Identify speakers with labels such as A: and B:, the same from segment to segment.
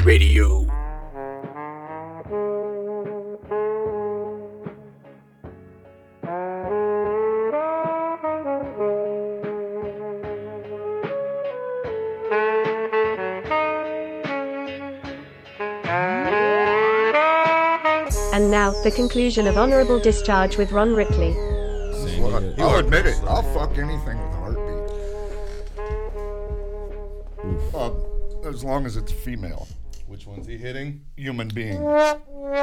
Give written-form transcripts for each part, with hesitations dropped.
A: Radio.
B: And now, the conclusion of Honorable Discharge with Ron Ripley.
C: I'll admit it. I'll fuck anything with a heartbeat. As long as it's female.
D: Which one's he hitting?
C: Human being.
A: What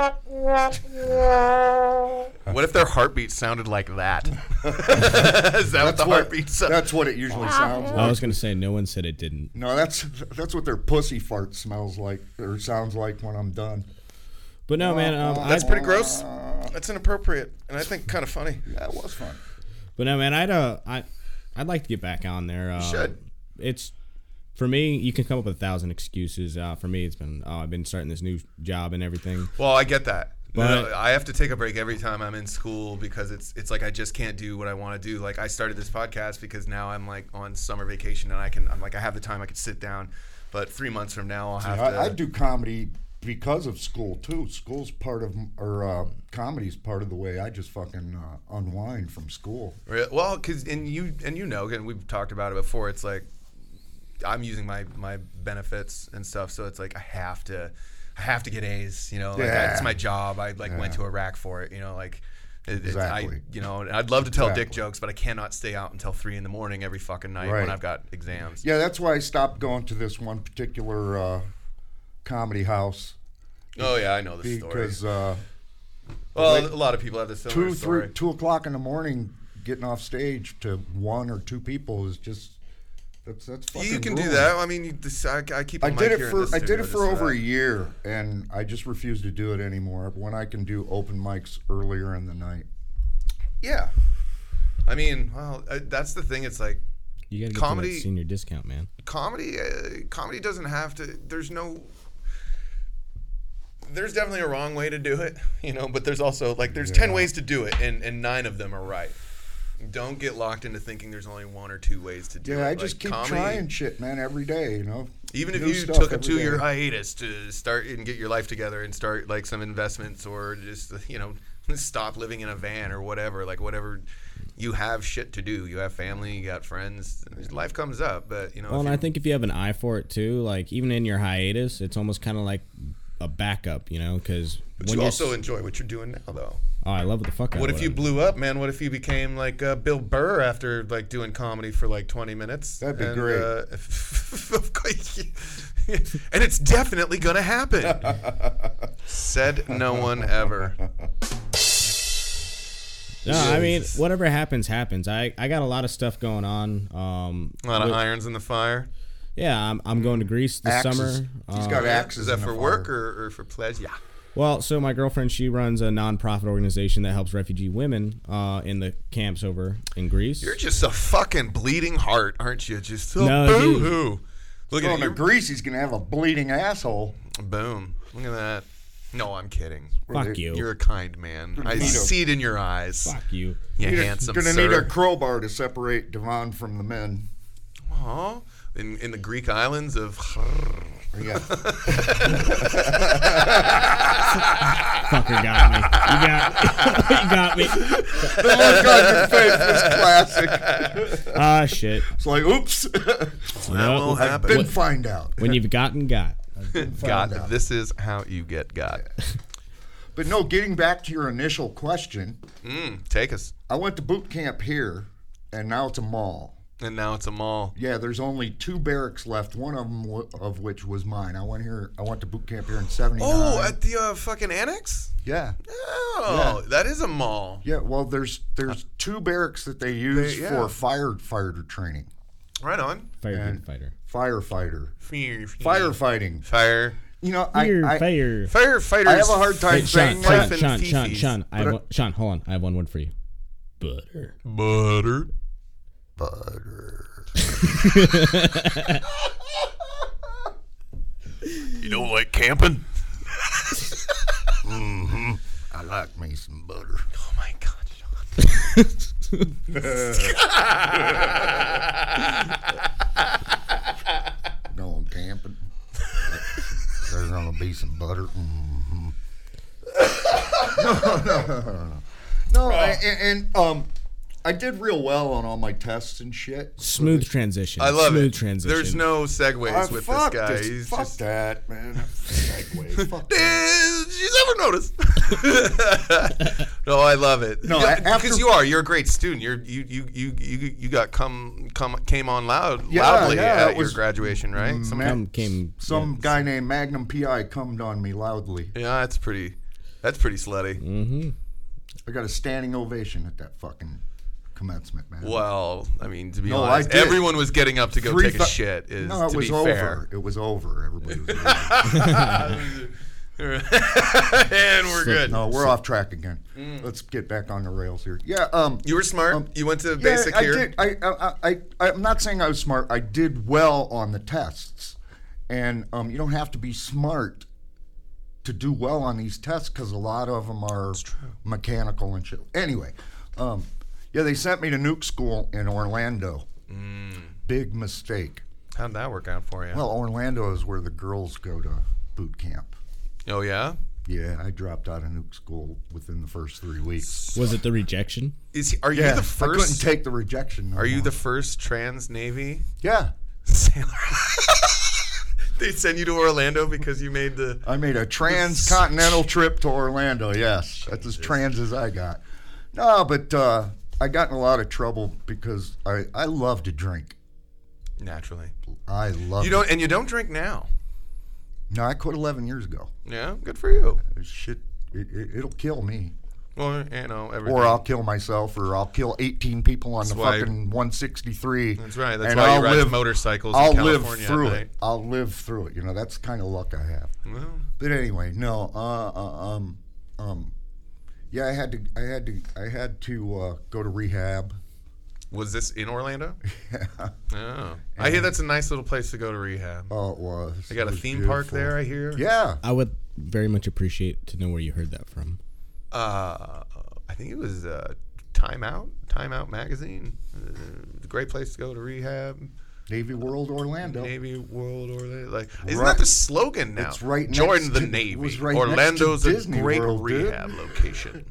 A: if their heartbeat sounded like that? Is that what the heartbeat sounds?
C: That's what it usually sounds like.
E: I was going to say, no one said it didn't.
C: No, that's what their pussy fart smells like or sounds like when I'm done.
E: But no, man.
D: That's pretty gross. That's inappropriate, and I think kind of funny.
C: Yeah, it was fun.
E: But no, man. I'd like to get back on there.
D: You should.
E: It's for me. You can come up with 1,000 excuses. For me, it's been I've been starting this new job and everything.
A: Well, I get that.
E: But
A: I have to take a break every time I'm in school because it's like I just can't do what I want to do. Like I started this podcast because now I'm like on summer vacation and I have the time I can sit down. But 3 months from now I'll have to.
C: I do comedy because of school too. School's part of, or comedy's part of the way I just fucking unwind from school.
A: Well, and you know, and we've talked about it before. It's like I'm using my benefits and stuff, so it's like I have to get A's. You know, like it's my job. I went to Iraq for it. You know, like.
C: Exactly.
A: I'd love to tell dick jokes, but I cannot stay out until 3 a.m. every fucking night when I've got exams.
C: Yeah, that's why I stopped going to this one particular comedy house.
A: Oh yeah, I know the story.
C: Because
A: a lot of people have this similar story.
C: 2 o'clock in the morning, getting off stage to 1 or 2 people is just that's fucking.
A: You can
C: ruined.
A: do that. I mean, I keep. I did it
C: for over a year, and I just refuse to do it anymore. When I can do open mics earlier in the night.
A: Yeah, I mean, well, that's the thing. It's like
E: you got to get
A: comedy,
E: to that senior discount, man.
A: Comedy doesn't have to. There's definitely a wrong way to do it, but there's also there's 10 ways to do it, and 9 of them are right. Don't get locked into thinking there's only 1 or 2 ways to do it.
C: Yeah, I just keep trying shit, man, every day,
A: Even if you took a 2-year hiatus to start and get your life together and start some investments or just, stop living in a van or whatever, whatever you have shit to do. You have family, you got friends, life comes up, but,
E: Well, and I think if you have an eye for it too, even in your hiatus, it's almost kind of like a backup, because
A: but you also enjoy what you're doing now, though.
E: Oh, I love the fuck out of it.
A: What if you blew up, man? What if you became like Bill Burr after doing comedy for 20 minutes?
C: That'd be great.
A: And it's definitely gonna happen. Said no one ever.
E: No, I mean, whatever happens. I got a lot of stuff going on.
A: A lot of irons in the fire.
E: Yeah, I'm going to Greece this summer.
C: He's got axes.
A: Is that for work or for pleasure?
E: Well, so my girlfriend, she runs a nonprofit organization that helps refugee women in the camps over in Greece.
A: You're just a fucking bleeding heart, aren't you? Just
C: boo-hoo. Look at him. Greece, he's going to have a bleeding asshole.
A: Boom. Look at that. No, I'm kidding.
E: Fuck you.
A: You're a kind man. I see it in your eyes.
E: Fuck you.
A: You handsome
C: sir. You're going to need a crowbar to separate Devon from the men.
A: Aw. In the Greek islands of...
C: Yeah.
E: Fucker got me. You got me.
C: The look on your face was classic.
E: Ah, shit.
C: It's like, oops.
A: That will happen.
C: I've been find out.
E: When you've gotten got.
A: Got. This is how you get got.
C: But no, getting back to your initial question.
A: Take us.
C: I went to boot camp here, and now it's a mall.
A: And now it's a mall.
C: Yeah, there's only 2 barracks left, one of them of which was mine. I went to boot camp here in 79.
A: Oh, at the fucking annex?
C: Yeah.
A: Oh, yeah. That is a mall.
C: Yeah, well, there's 2 barracks that they use for firefighter training.
A: Right on.
E: Firefighter.
C: Firefighting.
A: Fire.
E: Firefighters.
C: I have a hard time saying that.
E: Sean, hold on. I have one word for you. Butter.
A: You don't like camping?
C: I like me some butter.
A: Oh my God,
C: Going camping. There's gonna be some butter. No. I did real well on all my tests and shit.
E: Smooth transition.
A: I love
E: Smooth
A: it.
E: transition.
A: There's no segues with this guy. He's
C: Fuck
A: just.
C: that, man. Segway. Fuck that.
A: Did you ever notice? No, I love it.
C: No,
A: because you're a great student. You got came on loudly at your graduation, right?
C: Some guy named Magnum PI cummed on me loudly.
A: Yeah, that's pretty slutty.
E: Mm-hmm.
C: I got a standing ovation at that fucking commencement, man.
A: Well, I mean, to be honest, everyone was getting up to go take a shit.
C: No, it was over. Fair. It was over. Everybody was over.
A: And we're good.
C: No, we're off track again. Let's get back on the rails here. Yeah.
A: You were smart. You went to basic here.
C: I'm not saying I was smart. I did well on the tests, and you don't have to be smart to do well on these tests because a lot of them are mechanical and shit. Anyway, they sent me to nuke school in Orlando. Big mistake.
A: How'd that work out for you?
C: Well, Orlando is where the girls go to boot camp.
A: Oh, yeah?
C: Yeah, I dropped out of nuke school within the first 3 weeks.
E: Was it the rejection?
A: Are you the first?
C: I couldn't take the rejection.
A: Are you the first trans Navy
C: Yeah.
A: sailor? They send you to Orlando because you made the...
C: I made a transcontinental trip to Orlando, yes. That's as trans as I got. No, but I got in a lot of trouble because I love to drink.
A: Naturally.
C: I love
A: it. And you don't drink now.
C: No, I quit 11 years ago.
A: Yeah, good for you.
C: Shit, it'll kill me.
A: Well, everything.
C: Or I'll kill myself, or I'll kill 18 people on the fucking 163.
A: That's right. That's why you ride motorcycles in California.
C: I'll live through it. I'll live through it. That's the kind of luck I have.
A: Well.
C: But anyway, no. Yeah, I had to go to rehab.
A: Was this in Orlando?
C: Yeah.
A: Oh. I hear that's a nice little place to go to rehab.
C: Oh, it was.
A: They got a theme park there, I hear.
C: Yeah.
E: I would very much appreciate to know where you heard that from.
A: I think it was Time Out magazine. A great place to go to rehab.
C: Navy World Orlando.
A: Isn't that the slogan now?
C: It's right next
A: Join the
C: to,
A: Navy.
C: Right
A: Orlando's
C: next to
A: a great
C: World,
A: rehab location.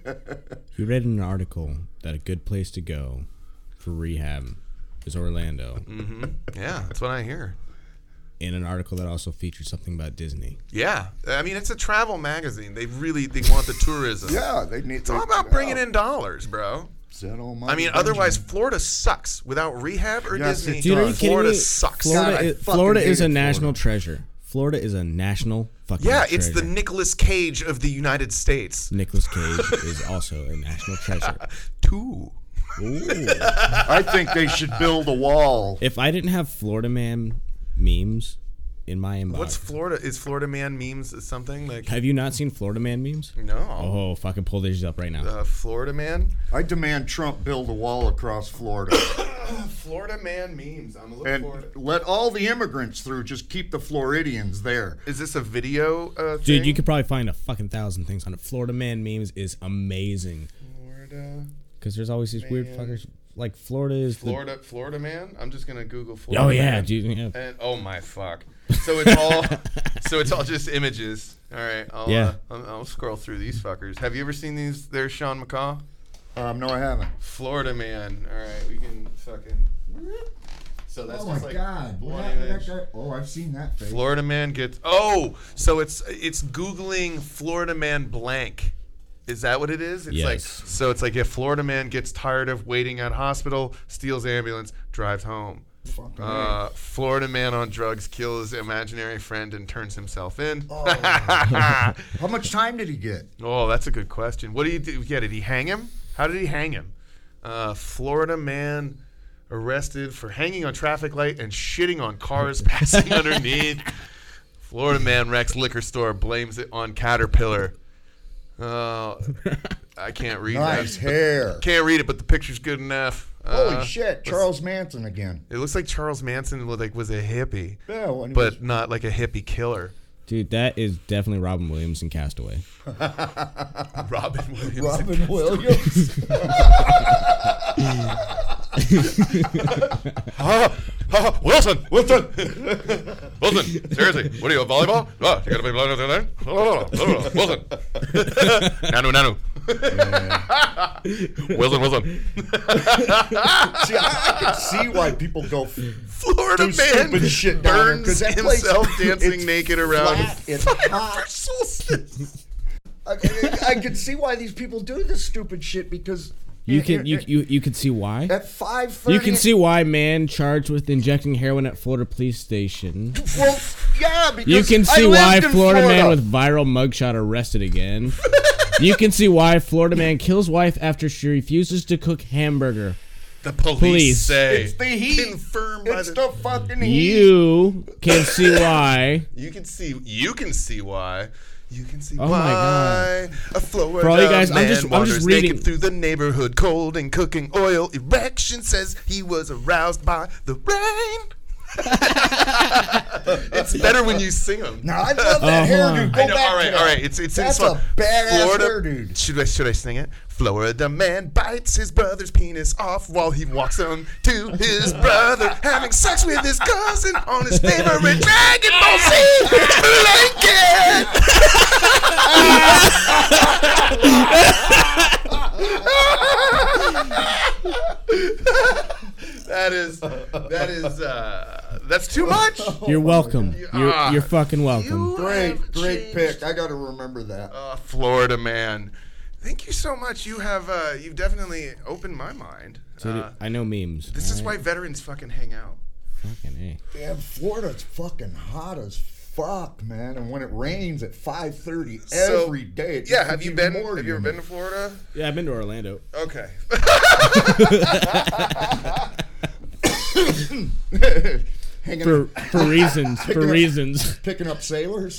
E: You read in an article that a good place to go for rehab is Orlando.
A: Mm-hmm. Yeah, that's what I hear.
E: In an article that also featured something about Disney.
A: Yeah, I mean it's a travel magazine. They want the tourism.
C: Yeah, they need.
A: It's all about bringing in dollars, bro. I mean, otherwise Florida sucks without rehab or Disney.
E: Dude, are you
A: Florida
E: kidding me?
A: sucks.
E: Florida is a national treasure. Florida is a national fucking treasure.
A: It's the Nicolas Cage of the United States.
E: Nicolas Cage is also a national treasure.
A: Too.
C: Ooh. I think they should build a wall.
E: If I didn't have Florida Man memes in my inbox.
A: What's Florida? Is Florida Man memes something like?
E: Have you not seen Florida Man memes?
A: No.
E: Oh, fucking pull these up right now.
A: Florida Man.
C: I demand Trump build a wall across Florida.
A: Florida Man memes. I'm looking for it.
C: Let all the immigrants through. Just keep the Floridians there.
A: Is this a video thing?
E: Dude, you could probably find a fucking 1,000 things on it. Florida Man memes is amazing.
A: Florida.
E: Because there's always these weird fuckers. Like Florida is
A: Florida Man. I'm just gonna Google Florida.
E: Oh yeah,
A: Man.
E: dude. Yeah.
A: And oh my fuck. So it's all just images. All right. I'll scroll through these fuckers. Have you ever seen these? There's Sean McCaw.
C: No, I haven't.
A: Florida Man. All right, we can fucking. So that's just like
C: God! What happened to that guy? Oh, I've seen that face.
A: Florida Man gets. Oh, so it's googling Florida Man blank. Is that what it is? It's
E: yes.
A: It's like if Florida Man gets tired of waiting at hospital, steals ambulance, drives home. Florida Man on drugs kills imaginary friend and turns himself in.
C: Oh. How much time did he get?
A: Oh, that's a good question. What did he do? Yeah, did he hang him? How did he hang him? Florida Man arrested for hanging on traffic light and shitting on cars passing underneath. Florida Man wrecks liquor store, blames it on Caterpillar. I can't read that.
C: Nice hair.
A: Can't read it, but the picture's good enough.
C: Holy shit, Charles Manson again.
A: It looks like Charles Manson was a hippie,
C: yeah,
A: but not like a hippie killer.
E: Dude, that is definitely Robin Williams in Castaway.
A: Robin Williams.
C: Robin Williams.
A: Wilson! Wilson! Seriously, what are you, a volleyball? Oh, you gotta play volleyball. Wilson! Nanu. Wilson.
C: See, I can see why people go
A: Florida
C: do
A: man
C: stupid shit down there, 'cause
A: burns
C: that place,
A: himself dancing
C: it's
A: naked around
C: flat, it's
A: fire
C: hot.
A: for solstice.
C: I can see why these people do this stupid shit because
E: You can see why.
C: at 5:30.
E: You can see why man charged with injecting heroin at Florida police station.
C: Well, yeah, because
E: You can
C: I
E: see why
C: lived in
E: Florida man with viral mugshot arrested again. You can see why Florida man kills wife after she refuses to cook hamburger.
A: The police
E: Police.
A: say
C: It's the heat.
A: confirmed by
C: It's the fucking heat.
E: You can see why.
A: You can see why. You can see
E: Oh
A: why
E: my God.
A: a Florida
E: For all you guys, I'm
A: man
E: just
A: wanders
E: reading-
A: naked through the neighborhood, cold and cooking oil. Erection says he was aroused by the rain. It's better when you sing them.
C: Now I love that
E: hold
C: hairdo.
E: on.
C: Go
A: I know.
C: back
A: All
C: to
A: right.
C: that.
A: It's
C: That's
A: fun.
C: a badass
A: Florida.
C: hairdo.
A: Should I sing it? Florida man bites his brother's penis off while he walks on to his brother, having sex with his cousin on his favorite Dragon Ball Z blanket. That's too much.
E: You're welcome. You're fucking welcome.
A: You
C: Great
A: have
C: pick.
A: changed.
C: I got to remember that.
A: Florida man. Thank you so much. You've definitely opened my mind.
E: So I know memes.
A: This is why veterans fucking hang out.
E: Fucking A.
C: Damn, Florida's fucking hot as fuck, man. And when it rains at 5:30
A: So,
C: every day, it
A: Yeah,
C: just
A: have
C: gets
A: you
C: even
A: been?
C: more
A: Have you ever been
C: humid.
A: to Florida?
E: Yeah, I've been to Orlando.
A: Okay.
C: Hanging
E: For reasons. For
C: up-
E: reasons.
C: picking up sailors.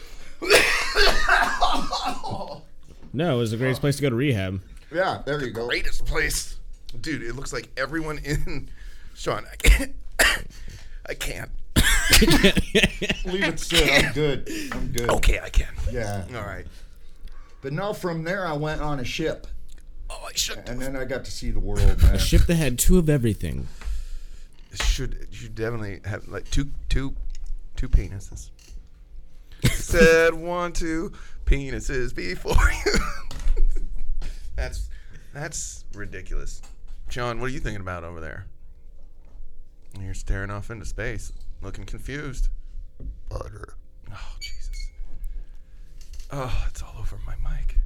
E: No, it was the greatest place to go to rehab.
C: Yeah, there you go.
A: Greatest place, dude. It looks like everyone in. Sean, I can't. I can't.
C: Leave it sit. I'm good. I'm good.
A: Okay, I can.
C: Yeah.
A: All right.
C: But no, from there I went on a ship,
A: Oh, I should.
C: and then I got to see the world, man.
E: A ship that had two of everything.
A: Should definitely have like two penises. Said 1, 2 penises before you. That's ridiculous. John, what are you thinking about over there? You're staring off into space, looking confused. Butter. Oh, Jesus. Oh, it's all over my mic.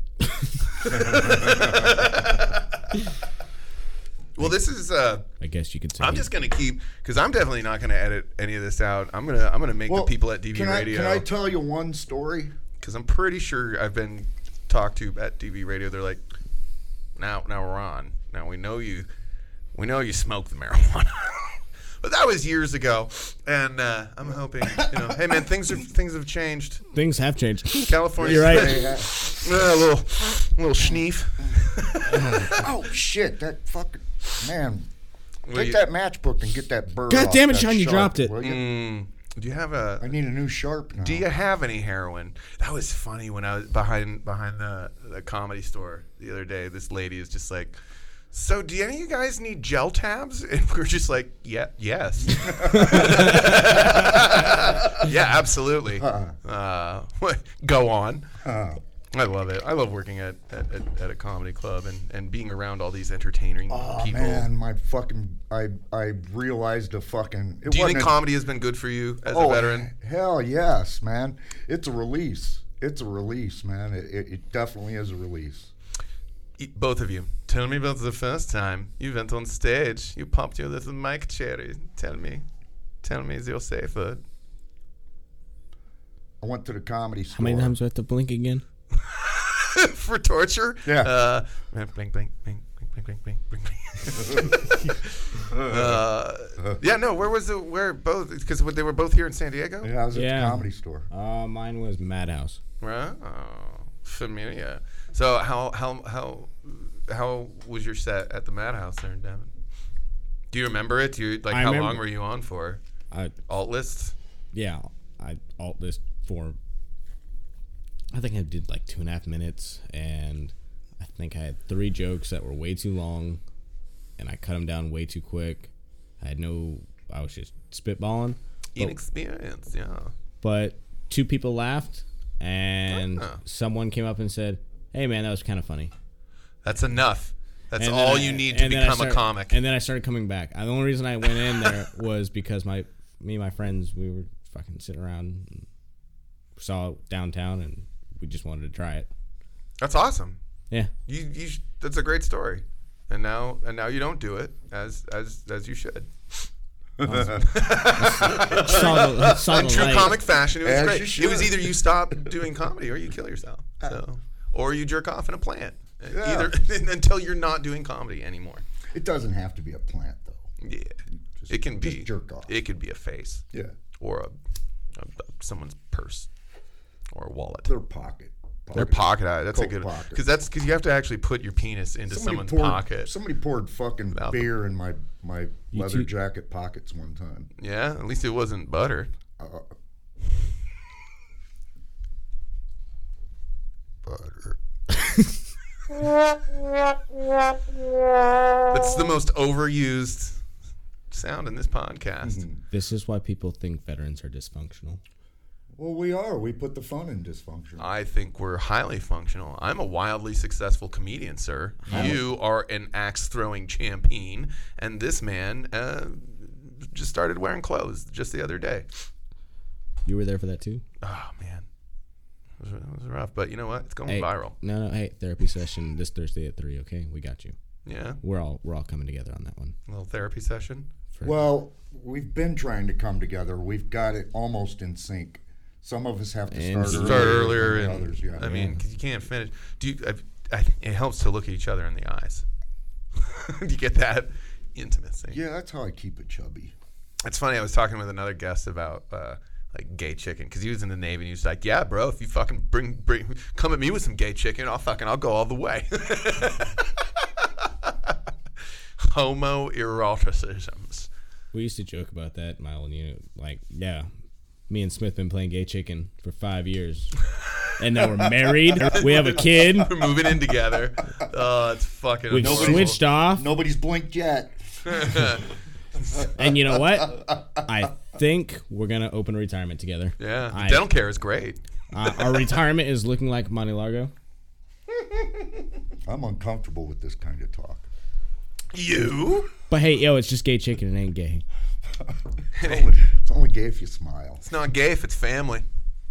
A: Well, this is
E: I guess you could say.
A: I'm just gonna keep, because I'm definitely not gonna edit any of this out. I'm gonna make the people at DV
C: can
A: Radio,
C: can I tell you one story?
A: because I'm pretty sure I've been talked to at DV Radio. They're like, now we're on. Now we know you smoke the marijuana. But that was years ago, and I'm hoping, hey man, things have changed.
E: Things have changed.
A: California,
E: You're right.
A: a little schneef.
C: Oh shit! That fucking man.
A: Will
C: Take
A: you-
C: that matchbook and get that bird.
E: God
C: off
E: damn it,
C: that
E: Sean, you
C: sharp,
E: dropped it.
C: will you?
A: Do you have
C: I need a new sharp now.
A: Do you have any heroin? That was funny when I was behind the Comedy Store the other day. This lady is just like, so do any of you guys need gel tabs? And we're just like, yes. Yeah, absolutely. Go on. I love it. I love working at a comedy club and being around all these entertaining
C: Oh
A: people.
C: man, my fucking I realized a fucking. It
A: Do you think
C: wasn't a-
A: comedy has been good for you as a veteran?
C: Hell yes, man. It's a release. It's a release, man. It definitely is a release.
A: Both of you, tell me about the first time you went on stage. You popped your little mic cherry. Tell me your safe word.
C: I went to the comedy store.
E: How many times do I have to blink again?
A: For torture?
C: Yeah.
A: Blink, blink, blink, blink, blink, blink, blink, blink. Yeah, no, where both, because they were both here in San Diego?
C: Yeah, I was at
E: Yeah.
C: the comedy store.
E: Mine was Madhouse.
A: Right? Oh, familiar. So how was your set at the Madhouse there in Devon? Do you remember it?
E: I
A: How
E: remember-
A: long were you on for? Alt lists?
E: Yeah, I alt list for. I think I did like 2.5 minutes, and I think I had 3 jokes that were way too long. and I cut him down way too quick. I was just spitballing.
A: Inexperience, yeah.
E: But 2 people laughed, and someone came up and said, "Hey, man, that was kind of funny."
A: That's enough. That's
E: And
A: all
E: then
A: you need to become a comic.
E: And then I started coming back. The only reason I went in there was because me and my friends, we were fucking sitting around, and saw it downtown, and we just wanted to try it.
A: That's awesome.
E: Yeah.
A: That's a great story. And now you don't do it as you should.
E: Saw the
A: In true
E: light.
A: comic fashion, it was
C: As
A: great.
C: you
A: It
C: should.
A: was either you stop doing comedy or you kill yourself. Or you jerk off in a plant.
C: Yeah.
A: Either until you're not doing comedy anymore.
C: It doesn't have to be a plant, though.
A: Yeah. It can be
C: just jerk off.
A: It could be a face.
C: Yeah.
A: Or someone's purse or a wallet.
C: Their pocket.
A: Their pocket eye. That's a
C: Coat
A: good
C: pocket.
A: because you have to actually put your penis into someone's pocket.
C: Somebody poured fucking
A: Without
C: beer in my leather
E: too-
C: jacket pockets one time.
A: Yeah, at least it wasn't butter.
C: Butter.
A: That's the most overused sound in this podcast.
E: This is why people think veterans are dysfunctional.
C: Well, we are. We put the fun in dysfunction.
A: I think we're highly functional. I'm a wildly successful comedian, sir. You are an axe-throwing champion, and this man just started wearing clothes just the other day.
E: You were there for that too?
A: Oh, man. It was rough, but you know what? It's going
E: Hey,
A: viral.
E: No, hey, therapy session this Thursday at 3, okay? We got you.
A: Yeah,
E: We're all coming together on that one.
A: a little therapy session.
C: Well, we've been trying to come together. We've got it almost in sync. Some of us have to
E: And
C: start
A: Earlier,
C: than
A: and
C: others. Yeah.
A: I mean, 'cause you can't finish. It helps to look at each other in the eyes. You get that intimacy.
C: Yeah, that's how I keep it chubby.
A: It's funny. I was talking with another guest about like gay chicken because he was in the Navy and he was like, "Yeah, bro, if you fucking bring come at me with some gay chicken, I'll go all the way." Homoeroticisms.
E: We used to joke about that, Mile, and me and Smith been playing gay chicken for 5 years. And now we're married. We have a kid.
A: We're moving in together. Oh, it's fucking.
E: We've
A: adorable.
E: switched off.
C: Nobody's blinked yet.
E: And you know what? I think we're going to open a retirement together.
A: Yeah, dental care is great.
E: Our retirement is looking like Monte Largo.
C: I'm uncomfortable with this kind of talk.
A: You?
E: But hey, it's just gay chicken. It ain't gay.
C: It's only gay if you smile.
A: It's not gay if it's family.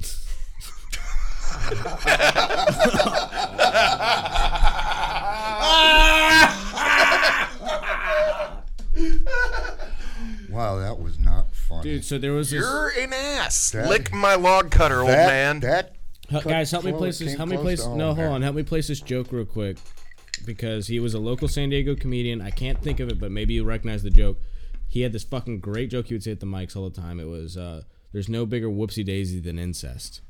C: Wow, that was not funny.
E: Dude, so there was this...
A: You're an ass.
C: That-
A: Lick my log cutter, old man.
E: Guys, help me place this. Help me place... No, hold on. Help me place this joke real quick. Because he was a local San Diego comedian. I can't think of it, but maybe you recognize the joke. He had this fucking great joke he would say at the mics all the time. It was, there's no bigger whoopsie daisy than incest.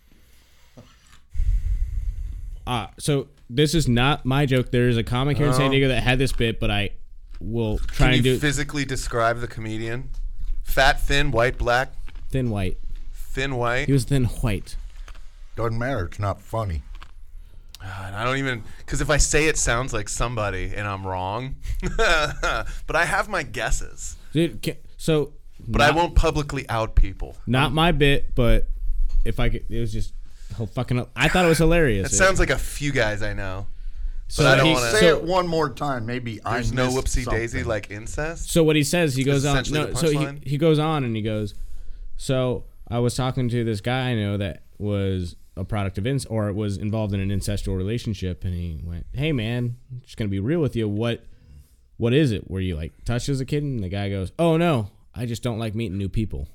E: So this is not my joke. There is a comic here in San Diego that had this bit, but I will try
A: Can
E: and
A: you
E: do
A: physically describe the comedian? Fat, thin, white, black?
E: thin white.
A: Thin white?
E: He was thin white.
C: Doesn't matter. It's not funny.
A: God, I don't even... Because if I say it sounds like somebody and I'm wrong. But I have my guesses.
E: Dude, so...
A: But I won't publicly out people.
E: Not my bit, but if I could... It was just... I thought it was hilarious.
A: It sounds like a few guys I know.
E: So
A: but I don't
E: he-
A: want to...
C: Say it one more time. Maybe I
A: There's no
C: missed
A: whoopsie
C: something.
A: daisy like incest?
E: So what he says, he goes on.
A: essentially
E: No,
A: the
E: so
A: punchline?
E: he goes on and he goes. So I was talking to this guy I know that was a product of or was involved in an incestual relationship, and he went, "Hey man, I'm just gonna be real with you. What is it? Were you like touched as a kid?" And the guy goes, "Oh no, I just don't like meeting new people."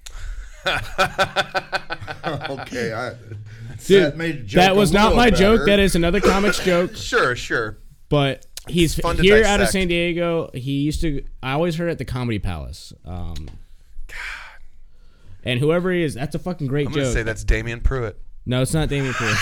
C: Okay,
E: Dude,
C: made the joke
E: that was
C: a
E: not
C: little
E: my joke.
C: better.
E: That is another comic's joke.
A: Sure.
E: But he's
A: fun to
E: here out of
A: dissect.
E: San Diego. He used to. I always heard at the Comedy Palace. And whoever he is, that's a fucking great
A: I'm
E: joke.
A: going to say that's Damian Pruitt.
E: No, it's not Damien Pruitt.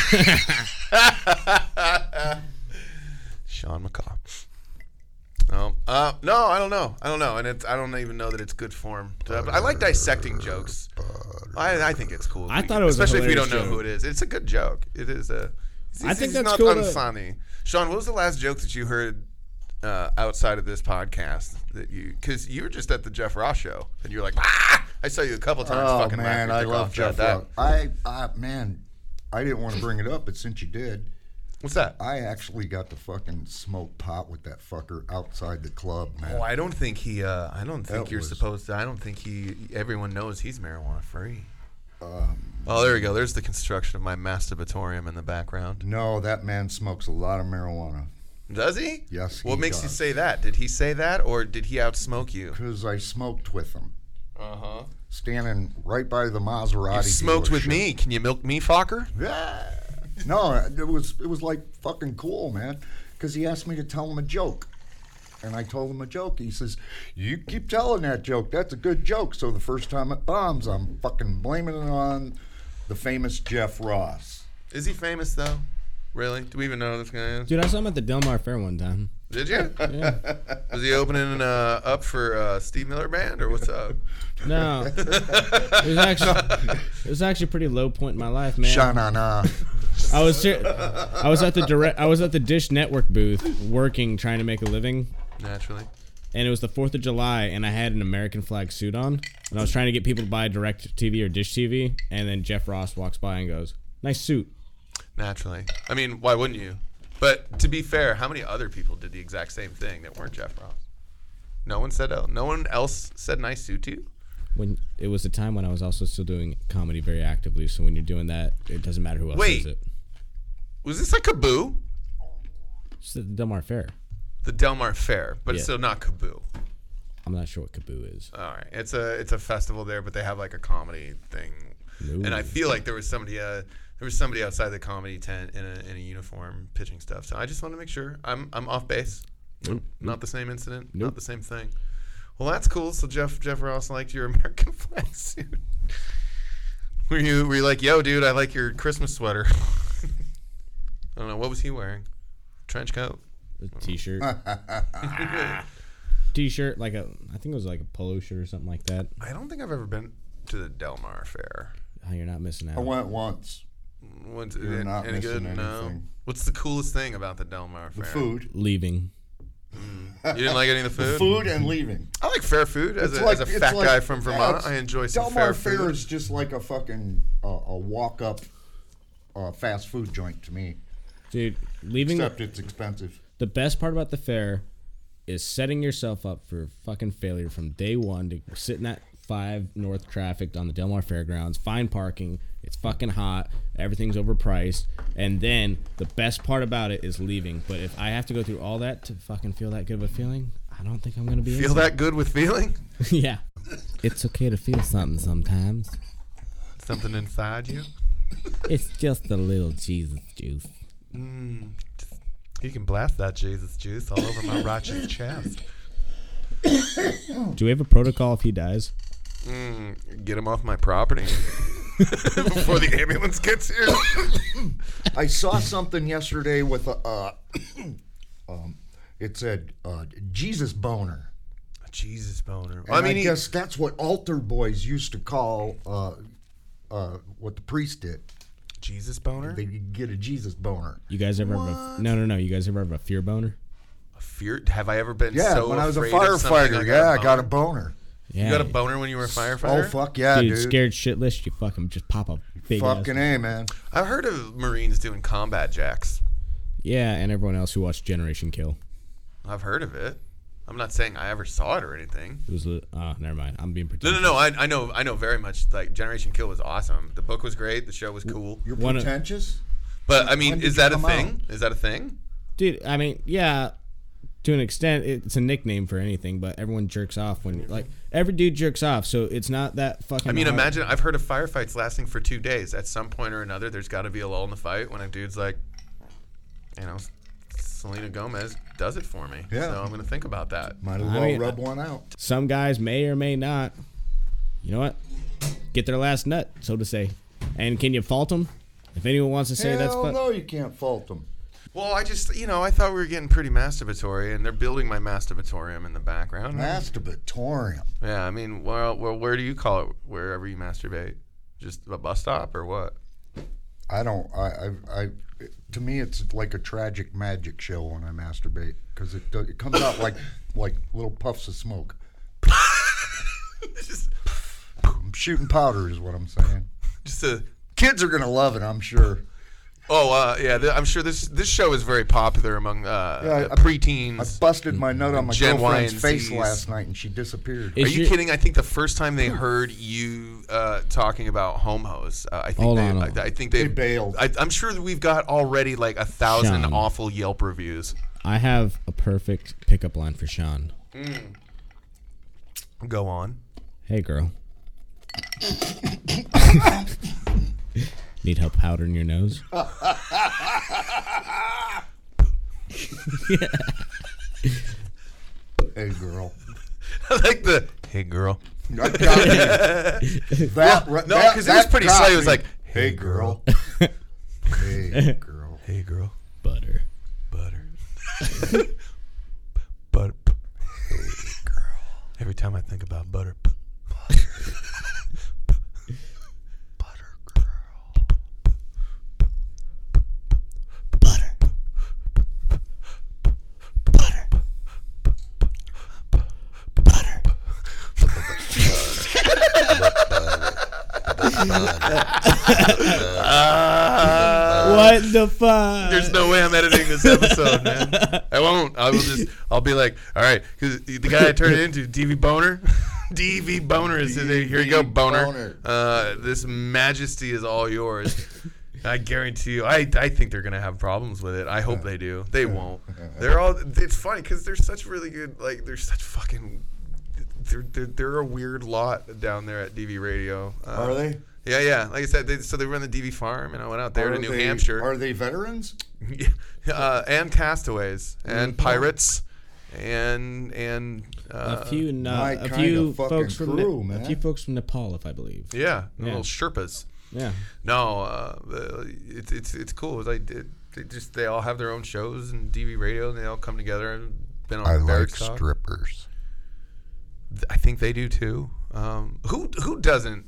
A: Sean McCaw. No, I don't know. And I don't even know that it's good form. I like dissecting jokes. I think it's cool.
E: I thought it was a
A: especially if we don't
E: hilarious
A: know who it is. It's a good joke. It is a.
E: I think
A: it's
E: that's
A: not
E: cool to-
A: unfunny. Sean, what was the last joke that you heard outside of this podcast that because you were just at the Jeff Ross show and you're like, I saw you a couple times.
C: Oh
A: fucking
C: man,
A: laughing
C: I
A: your dick
C: love
A: off
C: Jeff
A: about
C: Ross. I didn't want to bring it up, but since you did,
A: What's that?
C: I actually got to fucking smoke pot with that fucker outside the club, man.
A: Oh, I don't think he. I don't think
C: That
A: you're
C: was-
A: supposed to. I don't think he. Everyone knows he's marijuana free. Oh, there we go. There's the construction of my masturbatorium in the background.
C: No, that man smokes a lot of marijuana.
A: Does he?
C: Yes,
A: What
C: he
A: makes you
C: does.
A: say that? Did he say that, or did he outsmoke you?
C: Because I smoked with him,
A: Uh-huh.
C: standing right by the Maserati.
A: You smoked with
C: dealership.
A: me. Can you milk me, Fokker?
C: Yeah. No, it was like fucking cool, man. Because he asked me to tell him a joke, and I told him a joke. He says, "You keep telling that joke. That's a good joke." So the first time it bombs, I'm fucking blaming it on the famous Jeff Ross.
A: Is he famous though? Really? Do we even know who this guy is?
E: Dude, I saw him at the Del Mar Fair one time.
A: Did you?
E: Yeah.
A: Was he opening up for Steve Miller Band, or what's up?
E: No. It was actually a pretty low point in my life, man.
C: Sha-na-na.
E: I was at the Dish Network booth working, trying to make a living,
A: Naturally.
E: and it was the 4th of July, and I had an American flag suit on, and I was trying to get people to buy Direct TV or Dish TV, and then Jeff Ross walks by and goes, "Nice suit."
A: Naturally. I mean, why wouldn't you? But to be fair, how many other people did the exact same thing that weren't Jeff Ross? No one else said nice suit to you?
E: When it was a time when I was also still doing comedy very actively, so when you're doing that, it doesn't matter who else
A: Wait.
E: does it.
A: Was this like Kaboo?
E: It's the Del Mar Fair.
A: The Del Mar Fair, but it's
E: Yeah.
A: still not Kaboo.
E: I'm not sure what Kaboo is.
A: All right, it's a festival there, but they have like a comedy thing,
E: No.
A: and I feel like there was somebody outside the comedy tent in a uniform pitching stuff. So I just want to make sure I'm off base.
E: Nope.
A: Not the same incident.
E: Nope.
A: Not the same thing. Well, that's cool. So Jeff Ross liked your American flag suit. Were you like, yo, dude, I like your Christmas sweater? I don't know. What was he wearing? Trench coat?
E: A t-shirt. T-shirt, I think it was like a polo shirt or something like that.
A: I don't think I've ever been to the Del Mar Fair.
E: Oh, you're not missing out.
C: I went once.
A: What's
C: You're not
A: any good?
C: missing
A: No.
C: anything.
A: What's the coolest thing about the Del Mar
C: The
A: Fair?
C: food.
E: Leaving.
A: You didn't like any of the food?
C: Food and leaving.
A: I like fair food as
C: It's
A: a
C: it's
A: fat
C: like-
A: guy from
C: yeah,
A: Vermont.
C: it's-
A: I enjoy some
C: Del
A: fair
C: Mar Fair
A: food.
C: is just like a fucking a walk-up fast food joint to me.
E: Dude, leaving.
C: Except it's expensive.
E: The best part about the fair is setting yourself up for fucking failure from day one to sit in that 5 North traffic on the Del Mar Fairgrounds, find parking, it's fucking hot, everything's overpriced, and then the best part about it is leaving. But if I have to go through all that to fucking feel that good of a feeling, I don't think I'm gonna be
A: Feel
E: into
A: that good with feeling?
E: it. Yeah. It's okay to feel something sometimes.
A: Something inside you?
E: It's just a little Jesus juice.
A: You can blast that Jesus juice all over my righteous chest.
E: Do we have a protocol if he dies?
A: Get him off my property before the ambulance gets here.
C: I saw something yesterday with it said Jesus boner.
A: A Jesus boner.
C: And I guess that's what altar boys used to call what the priest did.
A: Jesus boner?
C: They could get a Jesus boner.
E: You guys ever have a no? You guys ever have a fear boner?
A: Fear? Have I ever been
C: Yeah,
A: so
C: when I was a
A: afraid of something
C: firefighter, I got a boner.
E: Yeah.
A: You got a boner when you were a firefighter?
C: Oh fuck yeah,
E: dude,
C: dude!
E: scared shitless. You fucking just pop a big
C: Fucking
E: ass.
C: A, man.
A: I've heard of Marines doing combat jacks.
E: Yeah, and everyone else who watched Generation Kill.
A: I've heard of it. I'm not saying I ever saw it or anything.
E: It was never mind. I'm being
A: No,
E: pretentious.
A: I know very much. Like Generation Kill was awesome. The book was great. The show was cool.
C: You're
E: One of-
C: pretentious?
A: But I
C: When
A: mean,
C: did
A: is
C: you
A: that a
C: come
A: thing?
C: out?
A: Is that a thing?
E: Dude. I mean, yeah, to an extent, it's a nickname for anything. But everyone jerks off when every dude jerks off. So it's not that fucking.
A: I mean,
E: hard.
A: imagine. I've heard of firefights lasting for 2 days. At some point or another, there's got to be a lull in the fight when a dude's like, Selena Gomez does it for me.
C: Yeah.
A: So I'm gonna think about that.
C: Might as
E: I
C: well
E: mean,
C: rub one out.
E: Some guys may or may not. You know what? Get their last nut, so to say. And can you fault them? If anyone wants to say that's
C: Hell no, you can't fault them.
A: Well, I just, I thought we were getting pretty masturbatory, and they're building my masturbatorium in the background.
C: Masturbatorium.
A: Yeah, I mean, well, where do you call it? Wherever you masturbate, just a bus stop or what?
C: I don't. To me, it's like a tragic magic show when I masturbate because it comes out like little puffs of smoke. I'm shooting powder, is what I'm saying. Kids are gonna love it, I'm sure.
A: I'm sure this show is very popular among preteens.
C: I busted my nut on my
A: Gen
C: girlfriend's
A: Y and
C: face
A: Zs.
C: last night, and she disappeared.
A: Are you kidding? I think the first time they heard you talking about homos, I think they
C: bailed.
A: I'm sure that we've got already like 1,000
E: Sean.
A: awful Yelp reviews.
E: I have a perfect pickup line for Sean.
A: Go on.
E: Hey, girl. Need help powdering your nose?
C: Hey, girl.
A: I like the hey girl.
C: That got me.
A: No, because it was pretty
C: got
A: slight. It was
C: me.
A: like
C: Hey, girl. Hey, girl.
A: hey girl.
E: Butter.
A: Butter. Butter. Hey girl. Every time I think about butter. Butter girl. Butter. Butter. Butter.
E: What the fuck?
A: There's no way I'm editing this episode, man. I won't. I'll be like, all right, because the guy I turned it into, DV Boner. DV Boner is here you go, Boner. This majesty is all yours. I guarantee you. I think they're gonna have problems with it. I hope they do. They won't. They're all. It's funny because they're such really good. Like they're such fucking. They're a weird lot down there at DV Radio.
C: Are they?
A: Yeah. Like I said, they run the DV farm, and I went out there to New Hampshire.
C: Are they veterans?
A: And castaways and pirates and
E: a few
C: my kind
E: few
C: of fucking
E: folks from
C: crew, man.
E: a few folks from Nepal, if I believe.
A: yeah, little Sherpas.
E: Yeah.
A: No, it's cool. They all have their own shows and DV Radio, and they all come together and been on
C: I
A: the
C: like
A: Barracks Talk.
C: strippers.
A: I think they do too. Who doesn't?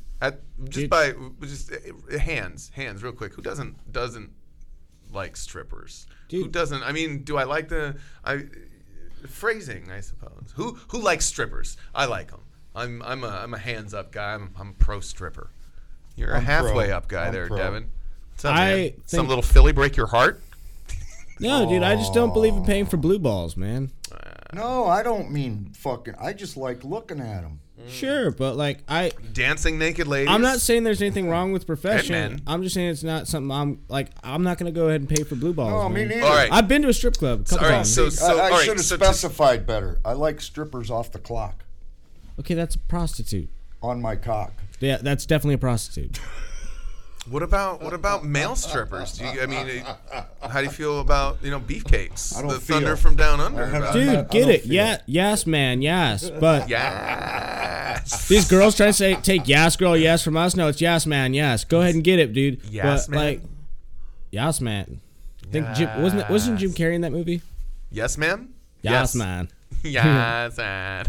A: Hands real quick. Who doesn't like strippers?
E: Dude.
A: Who doesn't? I mean, do I like phrasing? I suppose. Who likes strippers? I like them. I'm a hands up guy. I'm pro stripper. You're a
C: I'm
A: halfway
C: pro.
A: up guy
C: I'm
A: there,
C: pro.
A: Devin. What's up,
E: I
A: man?
E: think-
A: Some little Philly break your heart?
E: No, dude, I just don't believe in paying for blue balls, man.
C: No, I don't mean fucking. I just like looking at them.
E: Sure, but like
A: Dancing naked ladies?
E: I'm not saying there's anything wrong with profession.
A: men.
E: I'm just saying it's not something I'm not gonna go ahead and pay for blue balls.
C: No, me
E: man.
C: neither.
A: All right.
E: I've been to a strip club a couple
A: All right,
E: times.
A: so all
C: I
A: right,
C: should have
A: so
C: specified better. I like strippers off the clock
E: Okay, that's a prostitute.
C: on my cock.
E: Yeah, that's definitely a prostitute.
A: What about male strippers? How do you feel about beefcakes?
C: I don't
A: The
C: feel-
A: Thunder from Down Under.
E: Dude,
C: I
E: get
C: don't
E: it?
C: feel
E: Yeah, yes, man, yes. But
A: Yes.
E: these girls try to take yes, girl, yes from us. No, it's yes, man, yes. Go ahead and get it, dude.
A: Yes,
E: but,
A: man?
E: like, yes, man. I think wasn't Jim Carrey in that movie?
A: Yes, ma'am.
E: Yes, man.
A: Yes, man.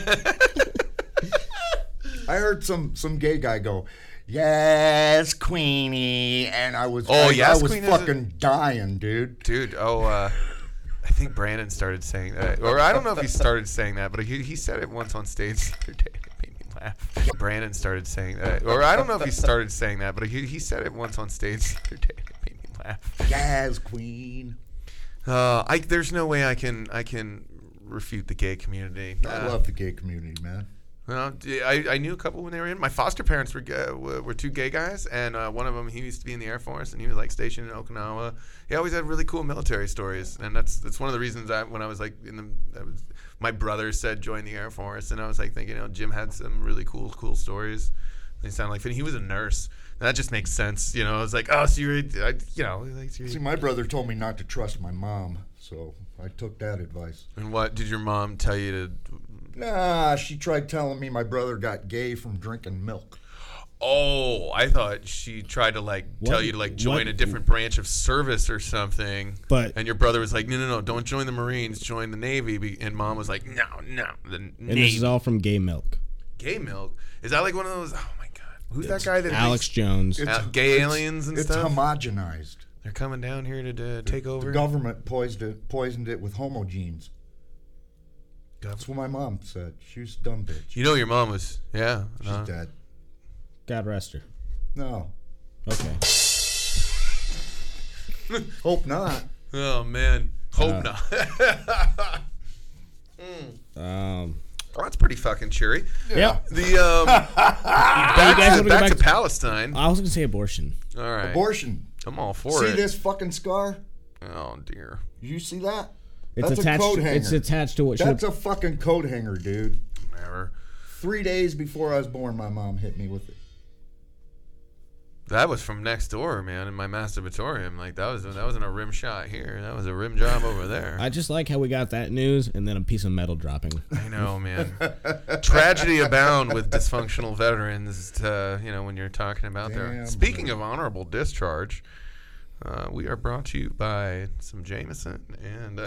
C: I heard some gay guy go, "Yes, Queenie," and I was
A: Yes,
C: I was
A: Queen is
C: fucking dying, dude.
A: Dude, I think Brandon started saying that, or I don't know if he started saying that, but he said it once on stage the other day. It made me laugh. Brandon started saying that, or I don't know if he started saying that, but he said it once on stage the other day. It made me laugh.
C: Yes, Queen.
A: There's no way I can refute the gay community.
C: I love the gay community, man.
A: Well, I knew a couple when they were in. My foster parents were two gay guys, and one of them, he used to be in the Air Force, and he was like stationed in Okinawa. He always had really cool military stories, and that's one of the reasons when I was like my brother said join the Air Force, and I was like thinking, Jim had some really cool stories. They sound like he was a nurse. And that just makes sense, I was like, oh, so
C: See, my brother told me not to trust my mom, so I took that advice.
A: And what did your mom tell you to?
C: Nah, she tried telling me my brother got gay from drinking milk.
A: Oh, I thought she tried to tell you to join a different branch of service or something.
E: But-
A: and your brother was like, no, don't join the Marines, join the Navy. And mom was like, no, the
E: And
A: Navy.
E: this is all from gay milk.
A: Gay milk? Is that like one of those? Oh my god! Who's that guy that
E: Alex Jones.
A: gay aliens and
C: It's
A: stuff?
C: homogenized.
A: They're coming down here to take over.
C: The government poisoned it with homogenes. That's what my mom said. She was a dumb bitch.
A: You know your mom was, yeah.
C: She's dead.
E: God rest her.
C: No.
E: Okay.
C: Hope not.
A: Oh man, hope not. Well, that's pretty fucking cheery.
E: Yeah.
A: The back to Palestine.
E: I was gonna say abortion.
A: All right,
C: Abortion.
A: I'm all for
C: See
A: it.
C: this fucking scar?
A: Oh dear.
C: You see that?
E: It's
C: That's
E: attached.
C: a coat hanger.
E: It's attached to what?
C: That's a fucking coat hanger, dude.
A: Never.
C: 3 days before I was born, my mom hit me with it.
A: That was from next door, man, in my masturbatorium. Like that wasn't a rim shot here. That was a rim job over there.
E: I just like how we got that news and then a piece of metal dropping.
A: I know, man. Tragedy abound with dysfunctional veterans. When you're talking about there.
C: Damn,
A: Speaking of honorable discharge, we are brought to you by some Jameson and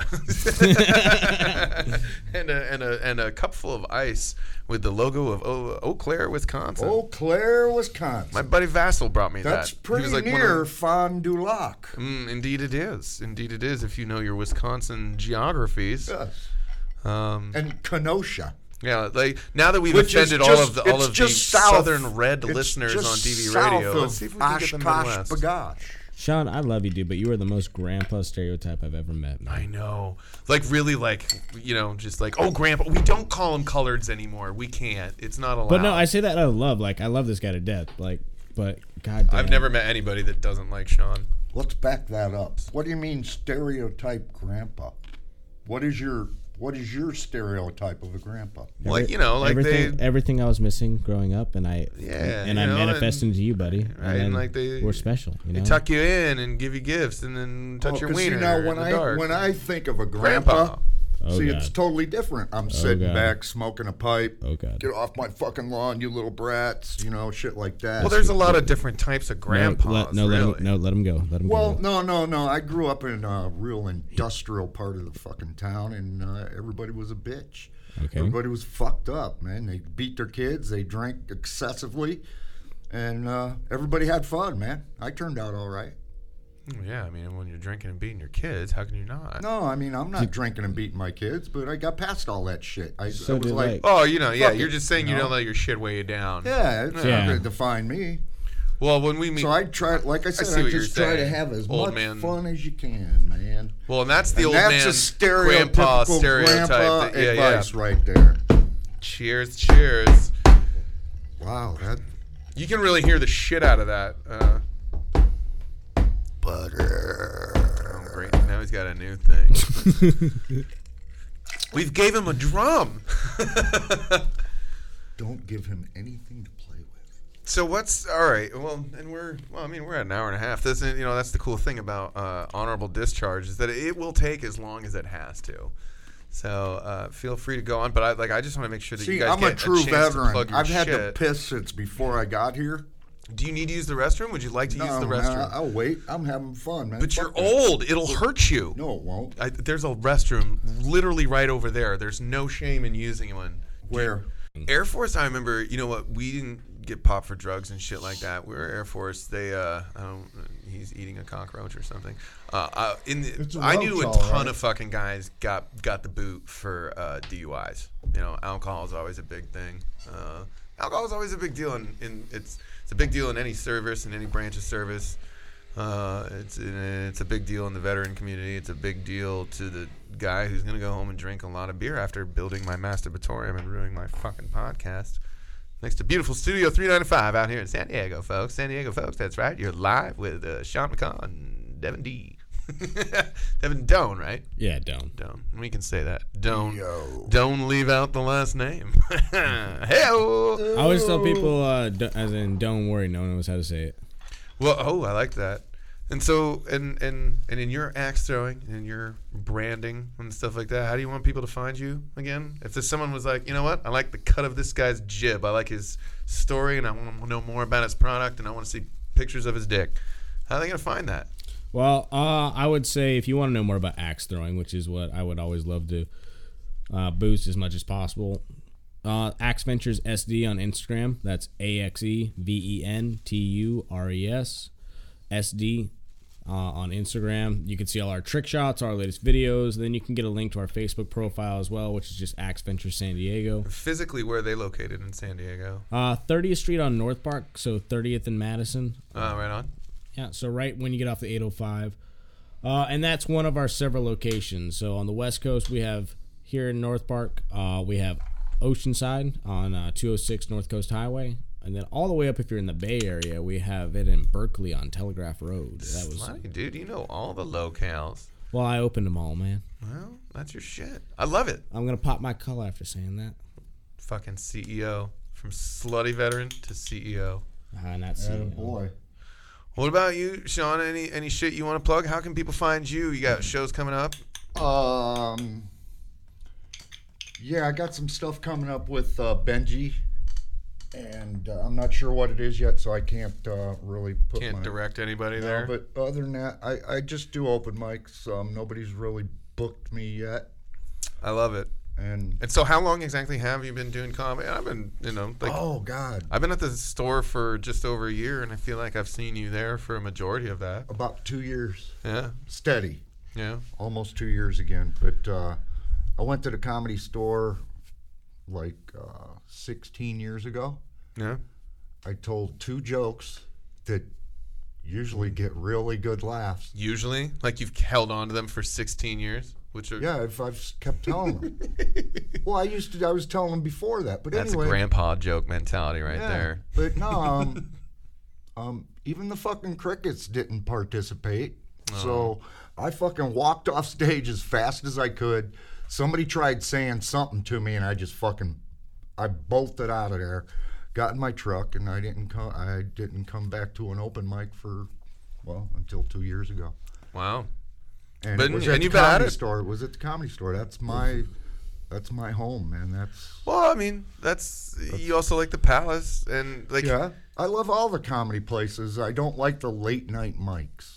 A: and a cup full of ice with the logo of Eau Claire, Wisconsin.
C: Eau Claire, Wisconsin.
A: My buddy Vassal brought me
C: That's
A: that. He
C: pretty
A: was like
C: near Fond du Lac.
A: Indeed it is. Indeed it is. If you know your Wisconsin geographies.
C: Yes.
A: And
C: Kenosha.
A: Yeah, like now that we've
C: Which is
A: offended all
C: just-
A: of the
C: it's just south-
A: Southern red
C: it's
A: listeners
C: just
A: on TV
C: south
A: radio,
C: of
A: let's see if we can get them
C: Oshkosh
A: Midwest.
C: Bagosh.
E: Sean, I love you, dude, but you are the most grandpa stereotype I've ever met, man.
A: I know, like really, just like, oh, Grandpa. We don't call them coloreds anymore. We can't. It's not allowed.
E: But no, I say that out of love. Like, I love this guy to death. Like, but goddamn.
A: I've never met anybody that doesn't like Sean.
C: Let's back that up. What do you mean stereotype grandpa? What is your stereotype of a grandpa?
A: Like
E: everything I was missing growing up, and I manifested into you, buddy.
A: Right, and like
E: we're special. You know,
A: they tuck you in and give you gifts, and then touch your
C: 'cause
A: wiener.
C: See, now,
A: in the dark.
C: when I think of a grandpa,
E: Oh,
C: see,
E: God.
C: it's totally different. I'm sitting
E: God.
C: back, smoking a pipe.
E: Oh, God.
C: Get off my fucking lawn, you little brats. Shit like that.
A: Well, there's a lot of different types of grandpas.
E: let him go. Let him
C: Well,
E: go.
C: no. I grew up in a real industrial part of the fucking town, and everybody was a bitch.
E: Okay.
C: Everybody was fucked up, man. They beat their kids. They drank excessively, and everybody had fun, man. I turned out all right.
A: Yeah, I mean, when you're drinking and beating your kids, how can you not?
C: No, I mean, I'm not drinking and beating my kids, but I got past all that shit. I was
E: did,
C: like,
A: Oh,
C: Fuck
A: you're
C: it,
A: just saying
C: you
A: you
C: know?
A: don't let your shit weigh you down.
C: yeah, it's not
E: Yeah.
C: going to define me.
A: Well, when we meet,
C: So I try, like I said,
A: see
C: I
A: what
C: just
A: you're
C: try to
A: saying.
C: have as
A: Old
C: much
A: man.
C: fun as you can, man.
A: well, and that's the
C: And
A: old
C: that's
A: man
C: a
A: grandpa
C: stereotypical
A: stereotype.
C: grandpa
A: that- yeah,
C: advice
A: yeah.
C: right there.
A: Cheers.
C: Wow, that
A: You can really hear the shit out of that.
C: butter.
A: Oh, great. Now he's got a new thing. We've gave him a drum.
C: Don't give him anything to play with.
A: So what's all right? Well, and we're at an hour and a half. This is, that's the cool thing about honorable discharge is that it will take as long as it has to. So feel free to go on, but I just want to make sure that you
C: See,
A: guys
C: I'm
A: get
C: a true
A: chance to plug
C: veteran.
A: your
C: I've had to
A: shit.
C: piss since before I got here.
A: Do you need to use the restroom? Would you like to use the restroom?
C: I'll wait. I'm having fun, man.
A: But you're
C: Fuck that.
A: old. It'll hurt you.
C: No, it won't.
A: There's a restroom literally right over there. There's no shame in using one.
C: Where?
A: Air Force, I remember, we didn't get popped for drugs and shit like that. We were Air Force. He's eating a cockroach or something. I knew a
C: roach, all
A: ton
C: right.
A: of fucking guys got the boot for DUIs. Alcohol is always a big thing. Alcohol is always a big deal, it's a big deal in any service, in any branch of service. It's a big deal in the veteran community. It's a big deal to the guy who's going to go home and drink a lot of beer after building my masturbatorium and ruining my fucking podcast. Next to beautiful Studio 395 out here in San Diego, folks. San Diego, folks, that's right. You're live with Sean McCaw and Devin D. Devin Doan, right?
E: Yeah, don't.
A: Doan. We can say that. Doan.
C: Yo.
A: Don't leave out the last name. Hey-o.
E: I always tell people, as in, don't worry, no one knows how to say it.
A: Well, I like that. And so, and in your axe throwing and your branding and stuff like that, how do you want people to find you again? If there's someone was like, you know what, I like the cut of this guy's jib, I like his story, and I want to know more about his product, and I want to see pictures of his dick. How are they gonna find that?
E: Well, I would say if you want to know more about axe throwing, which is what I would always love to boost as much as possible, Axe Ventures SD on Instagram. That's AXEVENTURES SD on Instagram. You can see all our trick shots, our latest videos. Then you can get a link to our Facebook profile as well, which is just Axe Ventures San Diego.
A: Physically, where are they located in San Diego?
E: 30th Street on North Park, so 30th and Madison.
A: Right on.
E: Yeah, so right when you get off the 805. And that's one of our several locations. So on the West Coast, we have here in North Park, we have Oceanside on 206 North Coast Highway. And then all the way up, if you're in the Bay Area, we have it in Berkeley on Telegraph Road. That was,
A: Slutty, dude, you know all the locales.
E: well, I opened them all, man.
A: Well, that's your shit. I love it.
E: I'm going to pop my collar after saying that.
A: Fucking CEO. From slutty veteran to CEO.
E: Not CEO.
C: Boy.
A: What about you, Sean? Any shit you want to plug? How can people find you? You got shows coming up?
C: Yeah, I got some stuff coming up with Benji, and I'm not sure what it is yet, so I can't really put
A: Can't direct anybody
C: No,
A: there.
C: but other than that, I just do open mics. Nobody's really booked me yet,
A: I love it.
C: and
A: And so, how long exactly have you been doing comedy? I've been,
C: oh God,
A: I've been at the store for just over a year, and I feel like I've seen you there for a majority of that.
C: about 2 years
A: Yeah,
C: steady,
A: yeah.
C: almost 2 years again. But I went to the Comedy Store like 16 years ago.
A: Yeah.
C: I told 2 jokes that usually get really good laughs.
A: Usually, like you've held on to them for 16 years, which are
C: Yeah, I've kept telling them. Well, I was telling them before that, but
A: that's
C: anyway.
A: a grandpa joke mentality right
C: Yeah,
A: there.
C: But no, even the fucking crickets didn't participate. So I fucking walked off stage as fast as I could. Somebody tried saying something to me, and I bolted out of there, got in my truck, and I didn't come back to an open mic until 2 years ago.
A: Wow.
C: And
A: But-
C: it was
A: and
C: at the
A: you've been at
C: Comedy
A: it.
C: Store. It was at the Comedy Store. That's my home, man.
A: Well, I mean, you also like the Palace, and like
C: Yeah, I love all the comedy places. I don't like the late night mics.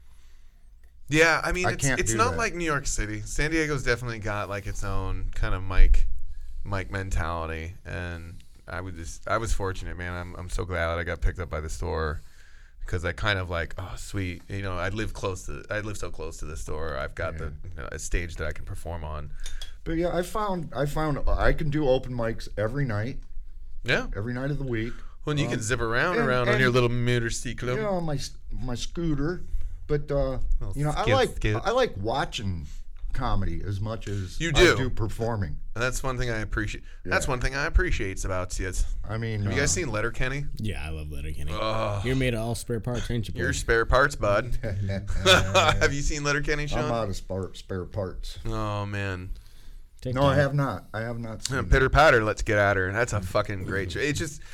A: Yeah, I mean,
C: I
A: it's
C: can't do
A: not
C: that.
A: like New York City. San Diego's definitely got like its own kind of mic mentality, and I was fortunate, man. I'm so glad I got picked up by the store because I kind of like, oh sweet, I live so close to the store. I've got a stage that I can perform on.
C: But yeah, I found I can do open mics every night
A: Yeah,
C: of the week.
A: when you can zip around
C: and-
A: on your little motorcycle.
C: On my scooter. But I
A: skid.
C: like watching comedy as much as
A: You do.
C: I do performing.
A: And that's one thing I appreciate. That's
C: Yeah.
A: one thing I appreciate about you.
C: I mean,
A: Have you guys seen Letterkenny?
E: Yeah, I love Letterkenny.
A: Oh.
E: You're made of all spare parts, ain't you, boy?
A: Your spare parts, bud. Have you seen Letterkenny, Sean?
C: I'm out of spare parts.
A: Oh man.
E: Take
C: No,
E: that.
C: I have not. I have not seen.
A: Pitter patter, let's get at her. That's a fucking great show. It's just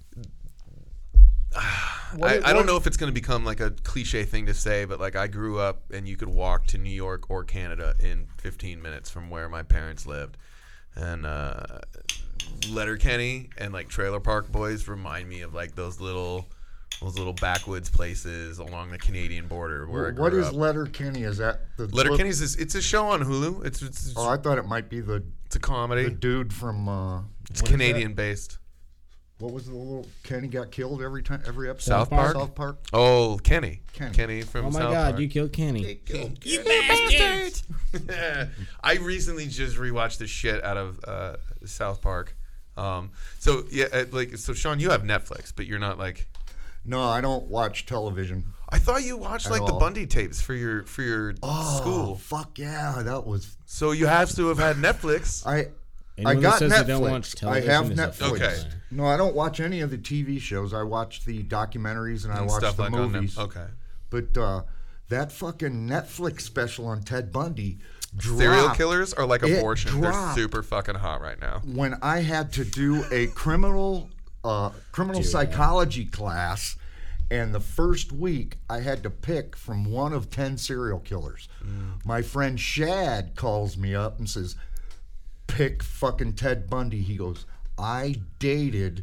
A: I don't know if it's going to become like a cliche thing to say, but like I grew up and you could walk to New York or Canada in 15 minutes from where my parents lived. And Letterkenny and like Trailer Park Boys remind me of like those little backwoods places along the Canadian border where I grew
C: What is
A: up.
C: Letterkenny? Is that the
A: Letterkenny's it's a show on Hulu. It's
C: Oh, I thought it might be the
A: a comedy.
C: dude from.
A: It's
C: what is
A: Canadian
C: that?
A: based.
C: What was the little Kenny got killed every episode?
A: South Park?
C: South Park.
A: Oh, Kenny.
C: Kenny.
A: Kenny from
E: Oh my
A: South
E: God,
A: Park.
E: you killed Kenny.
A: You bastard! I recently just rewatched the shit out of South Park. So Sean, you have Netflix, but you're not like.
C: No, I don't watch television.
A: I thought you watched
C: At
A: like the
C: all.
A: Bundy tapes for your
C: Oh,
A: school.
C: fuck yeah, that was.
A: So you have to have had Netflix.
C: I
E: Anyone
C: got
E: that says they don't
C: Netflix.
E: watch
C: I
E: television
C: have
E: is a
C: Netflix.
A: Okay.
C: No, I don't watch any of the TV shows. I watch the documentaries and I
A: and
C: watch
A: stuff
C: the
A: like on
C: movies.
A: them. Okay.
C: But that fucking Netflix special on Ted Bundy dropped
A: Serial killers are like
C: It
A: abortion. They're
C: dropped.
A: super fucking hot right now.
C: when I had to do a criminal psychology class, and the first week I had to pick from one of 10 serial killers. My friend Shad calls me up and says, pick fucking Ted Bundy. He goes, I dated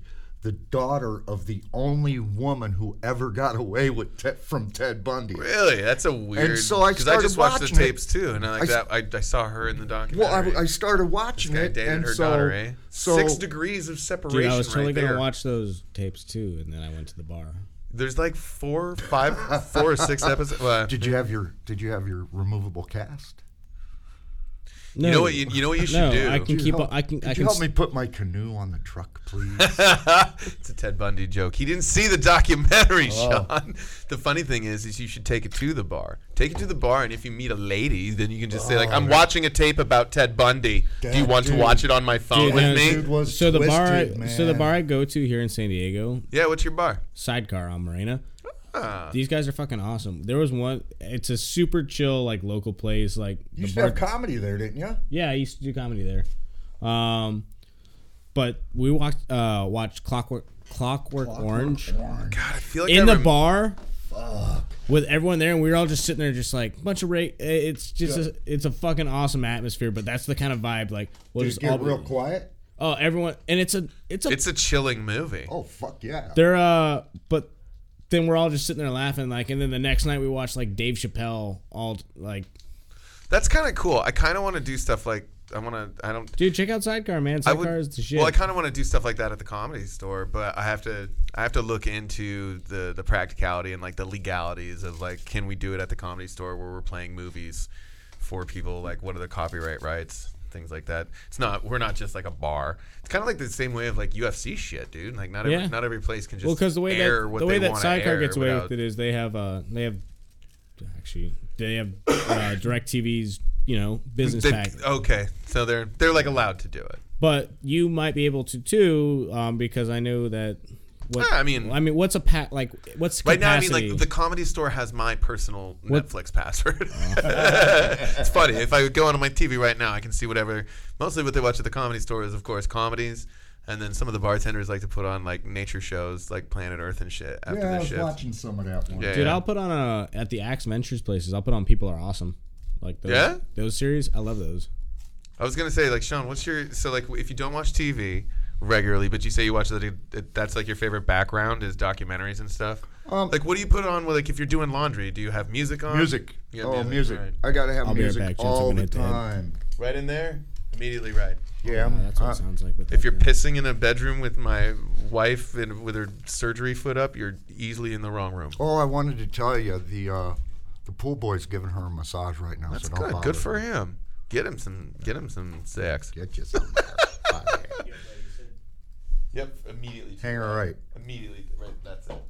C: the daughter of the only woman who ever got away with from Ted Bundy.
A: Really? That's a weird.
C: And so I
A: because I just
C: started
A: watched the
C: watching it.
A: tapes too, and I saw her in the documentary.
C: Well, I started watching
A: this guy
C: it,
A: dated
C: and
A: her
C: so
A: daughter, eh?
C: so
A: 6 degrees of separation.
E: Dude, I was totally
A: right
E: gonna
A: there.
E: watch those tapes too, and then I went to the bar.
A: There's like 4 or 6 episodes. Well,
C: did you have your removable cast?
E: No,
A: you know what you should
E: no,
A: do.
E: I can keep. I can.
C: Could
E: I
C: you
E: can.
C: help me put my canoe on the truck, please?
A: It's a Ted Bundy joke. He didn't see the documentary,
C: Oh.
A: Sean. The funny thing is you should take it to the bar. Take it to the bar, and if you meet a lady, then you can just say, like, I'm watching a tape about Ted Bundy. Do you want to
C: Dude.
A: watch it on my phone
E: Dude,
A: with
E: and
A: me?
C: Dude was
E: So the
C: twisted,
E: bar.
C: man.
E: So the bar I go to here in San Diego,
A: Yeah, what's your bar?
E: Sidecar on Morena.
A: Ah.
E: These guys are fucking awesome. There was one. It's a super chill, like local place. Like
C: You
E: the
C: used
E: bar.
C: to have comedy there, didn't you?
E: Yeah, I used to do comedy there. But we watched Clockwork Orange
A: God, I feel like
E: in
A: I
E: the bar with everyone there, and we were all just sitting there, just like bunch of It's just it's a fucking awesome atmosphere. But that's the kind of vibe. Like we'll
C: Did
E: just
C: it get
E: all
C: real quiet?
E: Oh, everyone, and it's a
A: It's a chilling movie.
C: Oh fuck yeah!
E: they're but then we're all just sitting there laughing, like, and then the next night we watched like Dave Chappelle, all like,
A: That's kind of cool. I kind of want to do stuff like
E: dude, check out Sidecar, man. Sidecar is the shit.
A: Well, I kind of want to do stuff like that at the Comedy Store, but I have to look into the practicality and like the legalities of like, can we do it at the Comedy Store where we're playing movies for people? Like, what are the copyright rights? Things like that. We're not just like a bar. It's kind of like the same way of like UFC shit, dude. Like not every place can just
E: because the way
A: air
E: that
A: what
E: the way
A: they
E: that
A: wanna
E: Sidecar
A: air
E: gets away
A: without-
E: with it is they have DirecTV's business pack.
A: Okay, so they're like allowed to do it.
E: But you might be able to too, because I know that.
A: I mean,
E: what's a pack like? What's
A: right now? I
E: capacity?
A: mean, like the Comedy Store has my personal Netflix password. It's funny. If I go onto my TV right now, I can see whatever. Mostly, what they watch at the Comedy Store is, of course, comedies, and then some of the bartenders like to put on like nature shows, like Planet Earth and shit. After
C: Yeah, I
A: the
C: was
A: shift.
C: watching some of that one.
A: Yeah.
E: Dude, I'll put on at the Axe Ventures places. I'll put on People Are Awesome, like those series. I love those.
A: I was gonna say, like, Sean, what's your if you don't watch TV regularly, but you say you watch that's like your favorite background is documentaries and stuff. Like, what do you put on? Like, if you're doing laundry, do you have music on?
C: Music.
A: You have
C: Oh, music.
A: right.
C: I gotta have
E: I'll be right
C: music
E: back, gents.
C: all
E: I'm
C: the
E: gonna hit the head.
C: time.
A: Right in there, immediately right.
C: Yeah,
E: That's what it sounds like. With
A: If
E: that,
A: you're
E: yeah.
A: pissing in a bedroom with my wife and with her surgery foot up, you're easily in the wrong room.
C: Oh, I wanted to tell you the pool boy's giving her a massage right now.
A: That's
C: so don't
A: good.
C: bother
A: Good for
C: her.
A: him. Get him some sex.
C: Get you some.
A: Yep, immediately.
C: Hang her right.
A: Immediately, right. That's it.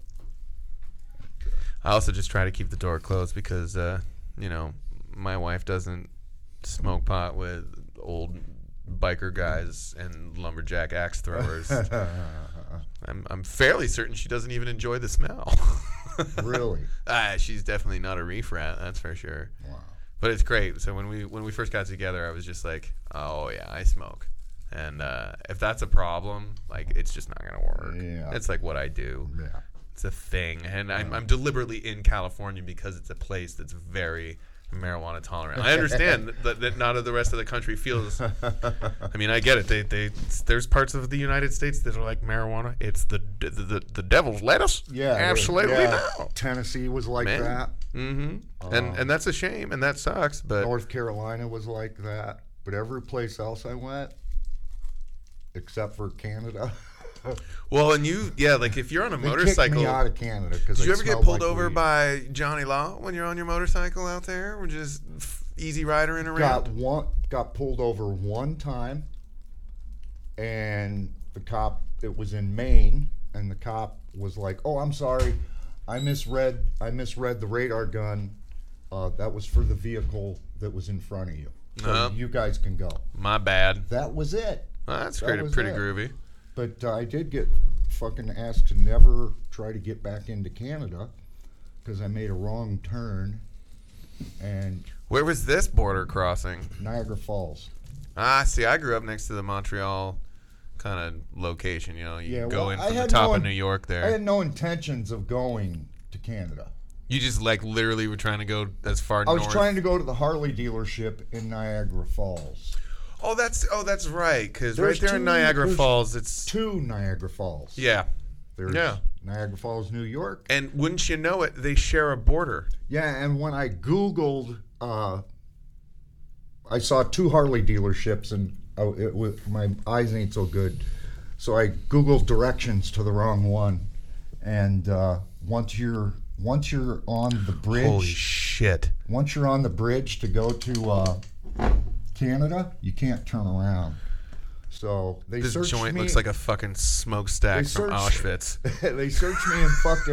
A: I also just try to keep the door closed because, my wife doesn't smoke pot with old biker guys and lumberjack axe throwers. I'm fairly certain she doesn't even enjoy the smell.
C: Really?
A: She's definitely not a reef rat, that's for sure.
C: Wow.
A: But it's great. So when we first got together, I was just like, oh yeah, I smoke. And if that's a problem, like, it's just not gonna work.
C: Yeah.
A: It's like what I do.
C: Yeah.
A: It's a thing, and I'm deliberately in California because it's a place that's very marijuana tolerant. I understand that not of the rest of the country feels. I mean, I get it. There's parts of the United States that are like marijuana. It's the devil's lettuce.
C: Yeah.
A: absolutely.
C: Yeah.
A: No.
C: Tennessee was like
A: Man.
C: that.
A: Mm-hmm. And that's a shame, and that sucks. But
C: North Carolina was like that. But every place else I went, except for Canada,
A: well, and like if you're on a
C: they
A: motorcycle.
C: kicked me out of Canada because
A: Did you ever get pulled over by Johnny Law when you're on your motorcycle out there? Or just easy ridering around?
C: Got pulled over one time, and the cop. It was in Maine, and the cop was like, "Oh, I'm sorry, I misread the radar gun. That was for the vehicle that was in front of you. So you guys can go."
A: My bad.
C: That was it.
A: Well, that's
C: That was
A: pretty
C: it.
A: groovy.
C: But I did get fucking asked to never try to get back into Canada because I made a wrong turn, and
A: Where was this border crossing?
C: Niagara Falls.
A: See, I grew up next to the Montreal kind of location. You go in
C: I
A: from the
C: had
A: top of New York
C: I
A: there.
C: had no intentions of going to Canada.
A: You just like literally were trying to go as far
C: I
A: north.
C: was trying to go to the Harley dealership in Niagara Falls.
A: that's right. Because
C: There's
A: right there in Niagara
C: there's
A: Falls, it's
C: 2 Niagara Falls.
A: yeah.
C: There's
A: Yeah.
C: Niagara Falls, New York.
A: And wouldn't you know it, they share a border.
C: Yeah, and when I Googled, I saw 2 Harley dealerships, and my eyes ain't so good. So I Googled directions to the wrong one. And once you're on the bridge,
A: Holy shit!
C: once you're on the bridge to go to Canada, you can't turn around. So they
A: This
C: searched
A: joint
C: me.
A: looks like a fucking smokestack
C: They
A: from
C: searched-
A: Auschwitz.
C: They searched me in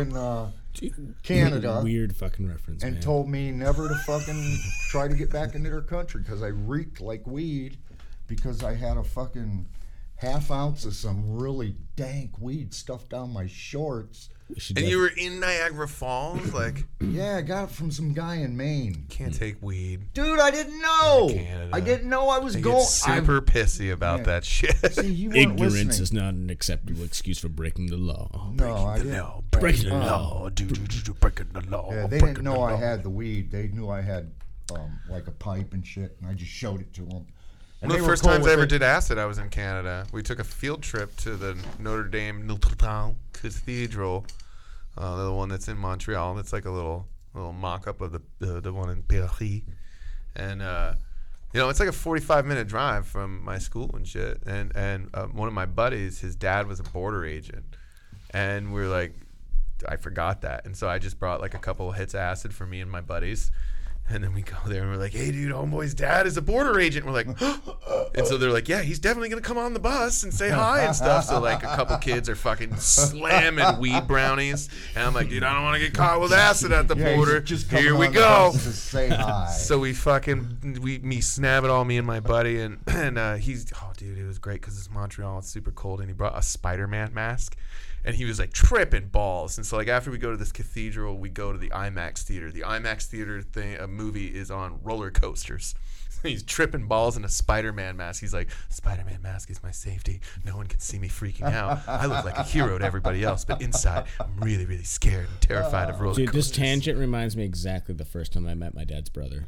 C: fucking Canada
E: Weird fucking reference,
C: and
E: man.
C: told me never to fucking try to get back into their country because I reeked like weed because I had a fucking half ounce of some really dank weed stuffed down my shorts.
E: We should
A: And
E: def-
A: you were in Niagara Falls, like
C: Yeah, I got it from some guy in Maine.
A: can't take weed.
C: Dude, I didn't know.
A: Canada.
C: I didn't know I was
A: They
C: going.
A: get super pissy about
C: Yeah.
A: that shit.
C: See, you weren't
E: Ignorance
C: listening.
E: is not an acceptable excuse for breaking the law.
C: No, I didn't.
E: Breaking the
A: law, breaking the law.
C: Yeah, they didn't know I had the weed. They knew I had like a pipe and shit, and I just showed it to them. And
A: One of
C: they
A: the
C: were
A: first
C: cool
A: times I
C: with
A: ever
C: it.
A: did acid, I was in Canada. We took a field trip to the Notre Dame Cathedral, the one that's in Montreal. It's like a little mock-up of the one in Paris. And, it's like a 45-minute drive from my school and shit. And one of my buddies, his dad was a border agent. And we were like, I forgot that. And so I just brought like a couple of hits of acid for me and my buddies. And then we go there and we're like, hey, dude, homeboy's dad is a border agent. We're like, and so they're like, yeah, he's definitely going to come on the bus and say hi and stuff. So like a couple kids are fucking slamming weed brownies. And I'm like, dude, I don't want to get caught with acid at the
C: Yeah,
A: border.
C: he's just coming
A: Here we
C: on the
A: go.
C: bus to say hi.
A: So we snab it all, me and my buddy. And he's, oh, dude, it was great because it's Montreal. It's super cold. And he brought a Spider-Man mask. And he was like tripping balls. And so like after we go to this cathedral, we go to the IMAX theater. The IMAX theater movie is on roller coasters. So he's tripping balls in a Spider-Man mask. He's like, Spider-Man mask is my safety. No one can see me freaking out. I look like a hero to everybody else, but inside I'm really, really scared and terrified of roller
E: Dude,
A: coasters.
E: this tangent reminds me exactly the first time I met my dad's brother.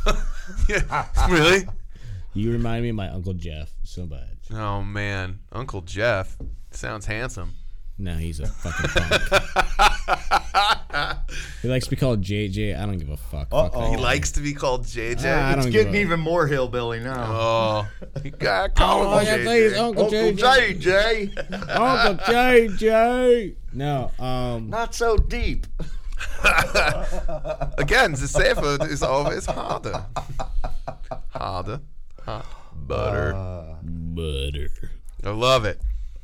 A: Yeah, really?
E: You remind me of my Uncle Jeff so much.
A: Oh man, Uncle Jeff sounds handsome.
E: No, he's a fucking punk. He likes to be called JJ. I don't give a fuck. Fuck
C: Uh-oh.
E: that
A: He
E: guy.
A: likes to be called JJ.
E: I
C: It's
E: don't
C: getting
E: give a-
C: even more hillbilly now.
A: Oh, you gotta call
E: Oh,
A: him
E: yeah,
A: JJ.
E: please, Uncle
C: Uncle
E: JJ.
C: JJ.
E: Uncle JJ. No,
C: Not so deep.
A: Again, the safer is always harder. Harder. Butter.
E: butter.
A: I love it.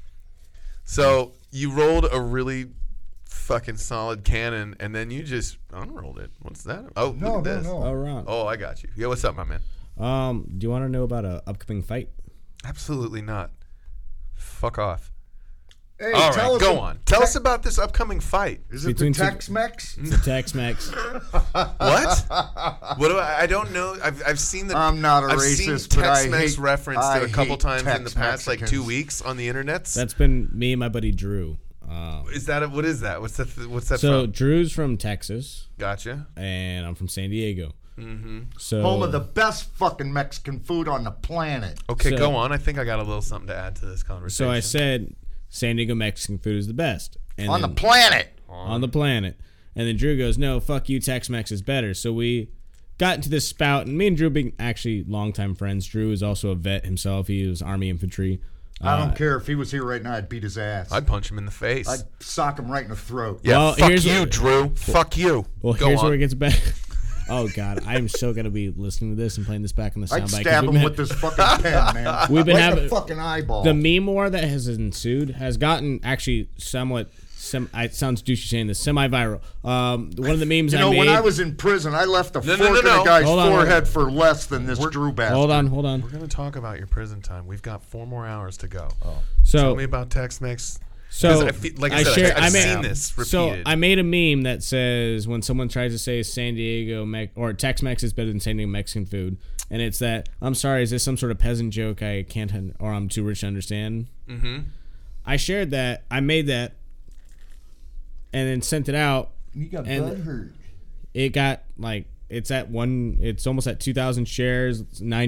A: So you rolled a really fucking solid cannon, and then you just unrolled it. What's that? Oh,
C: No,
A: look at this.
C: no.
E: All right.
A: Oh, I got you. Yeah, what's up, my man?
E: Do you want to know about a upcoming fight?
A: Absolutely not. Fuck off.
C: Hey,
A: All
C: tell
A: right,
C: us
A: go on. Tell us about this upcoming fight.
C: Is it
E: Between
C: the
E: two-
C: Tex-Mex?
E: The Tex-Mex.
A: What? What do I don't know. I've seen the.
C: I'm not a
A: I've
C: racist,
A: seen
C: but I
A: Tex-Mex
C: hate-
A: referenced
C: I
A: a couple
C: hate
A: times in the past, like 2
C: Tex-Mexicans.
A: weeks on the internet.
E: That's been me and my buddy Drew.
A: Is that what is that? What's that
E: So
A: from?
E: Drew's from Texas,
A: Gotcha.
E: and I'm from San Diego. Mm-hmm. So
C: Home of the best fucking Mexican food on the planet.
A: Okay,
E: So-
A: go on. I think I got a little something to add to this conversation.
E: So I said San Diego Mexican food is the best. And
C: On the
E: then-
C: planet.
E: on the planet. And then Drew goes, no, fuck you, Tex-Mex is better. So we got into this spout, and me and Drew being actually longtime friends. Drew is also a vet himself. He was Army infantry.
C: I don't care if he was here right now. I'd beat his ass.
A: I'd punch him in the face.
C: I'd sock him right in the throat.
A: yeah,
E: Well,
A: fuck
E: here's
A: you,
E: a-
A: Drew. Fuck you.
E: Well,
A: Go
E: here's
A: on.
E: where it gets better. Oh, God. I'm so going to be listening to this and playing this back on the
C: I'd
E: soundbite. 'cause
C: stab
E: we've
C: him
E: been-
C: with this fucking pen, man.
E: We've been
C: right in
E: having-
C: the fucking eyeball.
E: The meme war that has ensued has gotten actually somewhat... it sounds douchey saying this, semi-viral. One of the memes
C: you
E: I
C: know,
E: made...
C: when I was in prison, I left a
A: No,
C: fork
A: no, no,
C: in
A: no.
C: a guy's
E: Hold on, hold on.
C: forehead for less than this Drew bastard.
E: Hold on.
A: We're gonna talk about your prison time. We've got 4 more hours to go.
E: So,
A: Tell me about Tex-Mex.
E: So,
A: I feel- like I said, I've seen this
E: So
A: repeated.
E: I made a meme that says when someone tries to say San Diego or Tex-Mex is better than San Diego Mexican food, and it's that I'm sorry, is this some sort of peasant joke I can't or I'm too rich to understand? Mm-hmm. I shared that, I made that, and then sent it out.
C: You got
E: And-
C: butt hurt.
E: It got like it's at one. It's almost at 2,000 shares.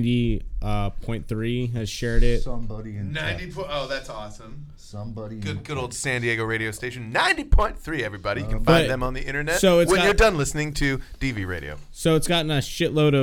E: 90.3 has shared it.
C: Somebody in
A: 90. Oh, that's awesome.
C: Somebody.
A: Good old San Diego radio station. 90.3. Everybody, you can
E: But-
A: find them on the internet.
E: so it's
A: when
E: got-
A: you're done listening to DV Radio.
E: So it's gotten a shitload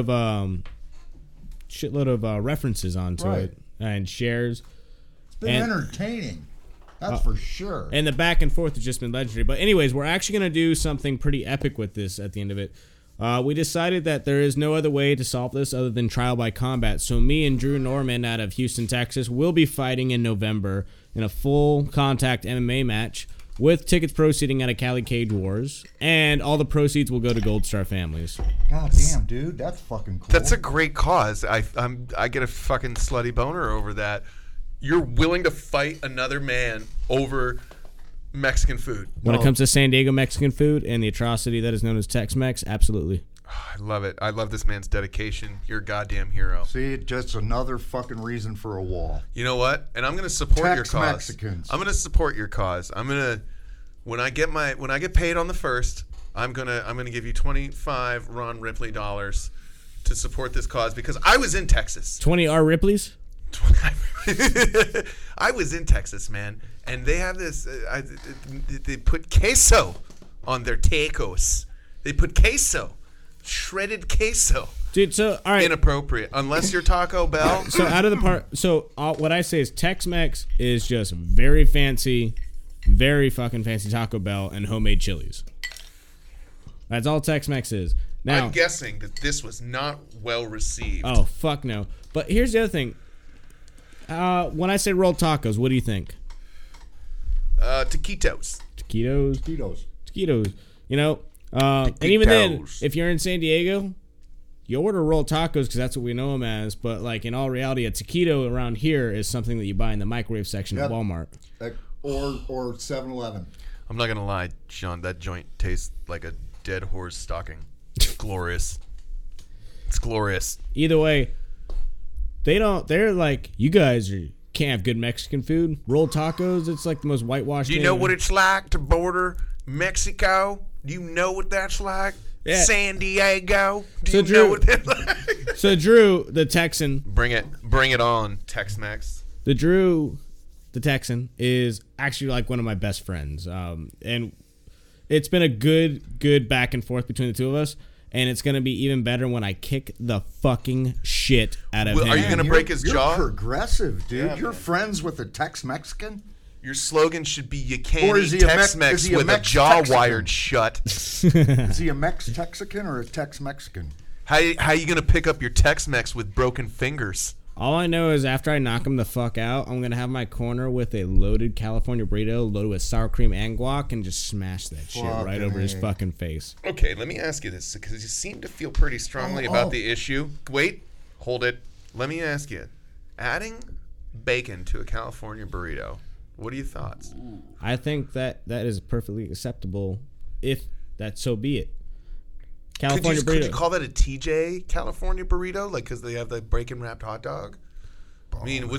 E: of references onto
C: Right.
E: it and shares.
C: It's been
E: and-
C: entertaining. That's for sure.
E: And the back and forth has just been legendary. But anyways, we're actually going to do something pretty epic with this at the end of it. We decided that there is no other way to solve this other than trial by combat. So me and Drew Norman out of Houston, Texas, will be fighting in November in a full contact MMA match with tickets proceeding out of Cali Cage Wars. And all the proceeds will go to Gold Star families.
C: God damn, dude, that's fucking cool.
A: That's a great cause. I get a fucking slutty boner over that. You're willing to fight another man over Mexican food.
E: When it comes to San Diego Mexican food and the atrocity that is known as Tex-Mex, absolutely.
A: I love it. I love this man's dedication. You're a goddamn hero.
C: See, just another fucking reason for a wall.
A: You know what? And I'm going to support your cause.
C: Tex-Mexicans.
A: I'm going to support your cause. I'm going to when I get paid on the 1st, I'm going to give you 25 Ron Ripley dollars to support this cause because I was in Texas.
E: 20 R. Ripley's?
A: I was in Texas, man, and they have this. They put queso on their tacos. They put queso, shredded queso.
E: Dude, so, all right.
A: Inappropriate, unless you're Taco Bell.
E: So out of the part, what I say is Tex-Mex is just very fancy, very fucking fancy Taco Bell and homemade chilies. That's all Tex-Mex is. Now,
A: I'm guessing that this was not well received.
E: oh fuck no. But here's the other thing. When I say rolled tacos, what do you think?
A: Taquitos.
E: Taquitos.
C: Tito's.
E: You know, and even then,
A: Taquitos.
E: if you're in San Diego, you order rolled tacos because that's what we know them as. But like in all reality, a taquito around here is something that you buy in the microwave section
C: Yep.
E: at Walmart.
C: Or 7-Eleven.
A: I'm not gonna lie, Sean. That joint tastes like a dead horse stocking. Glorious. It's glorious.
E: Either way, they're like, you guys can't have good Mexican food. Rolled tacos, it's like the most whitewashed
A: Do you
E: thing.
A: know what it's like to border Mexico? Do you know what that's like?
E: Yeah.
A: San Diego? Do
E: So,
A: you
E: Drew-
A: know what that's like?
E: So Drew, the Texan,
A: Bring it on, Tex-Mex.
E: the Texan is actually like one of my best friends. And it's been a good back and forth between the two of us. And it's going to be even better when I kick the fucking shit out of
A: Well,
E: him.
A: are you gonna break his
C: you're
A: jaw?
C: Progressive, dude.
A: Yeah,
C: you're
A: man.
C: friends with a Tex-Mexican?
A: Your slogan should be "You
C: Or
A: can't
C: is
A: eat
C: he a
A: Tex-Mex
C: is he a
A: with a
C: Mex-Texican?
A: jaw wired shut."
C: Is he a Mex-Texican or a Tex-Mexican?
A: How you gonna pick up your Tex-Mex with broken fingers?
E: All I know is after I knock him the fuck out, I'm going to have my corner with a loaded California burrito loaded with sour cream and guac and just smash that shit right
C: Fucking
E: over his
C: A.
E: fucking face.
A: Okay, let me ask you this because you seem to feel pretty strongly about the issue. Wait, hold it. Let me ask you: adding bacon to a California burrito. What are your thoughts?
E: I think that is perfectly acceptable if that so be it. California
A: Could
E: burrito.
A: you call that a TJ California burrito? Like, because they have the bacon wrapped hot dog? I mean,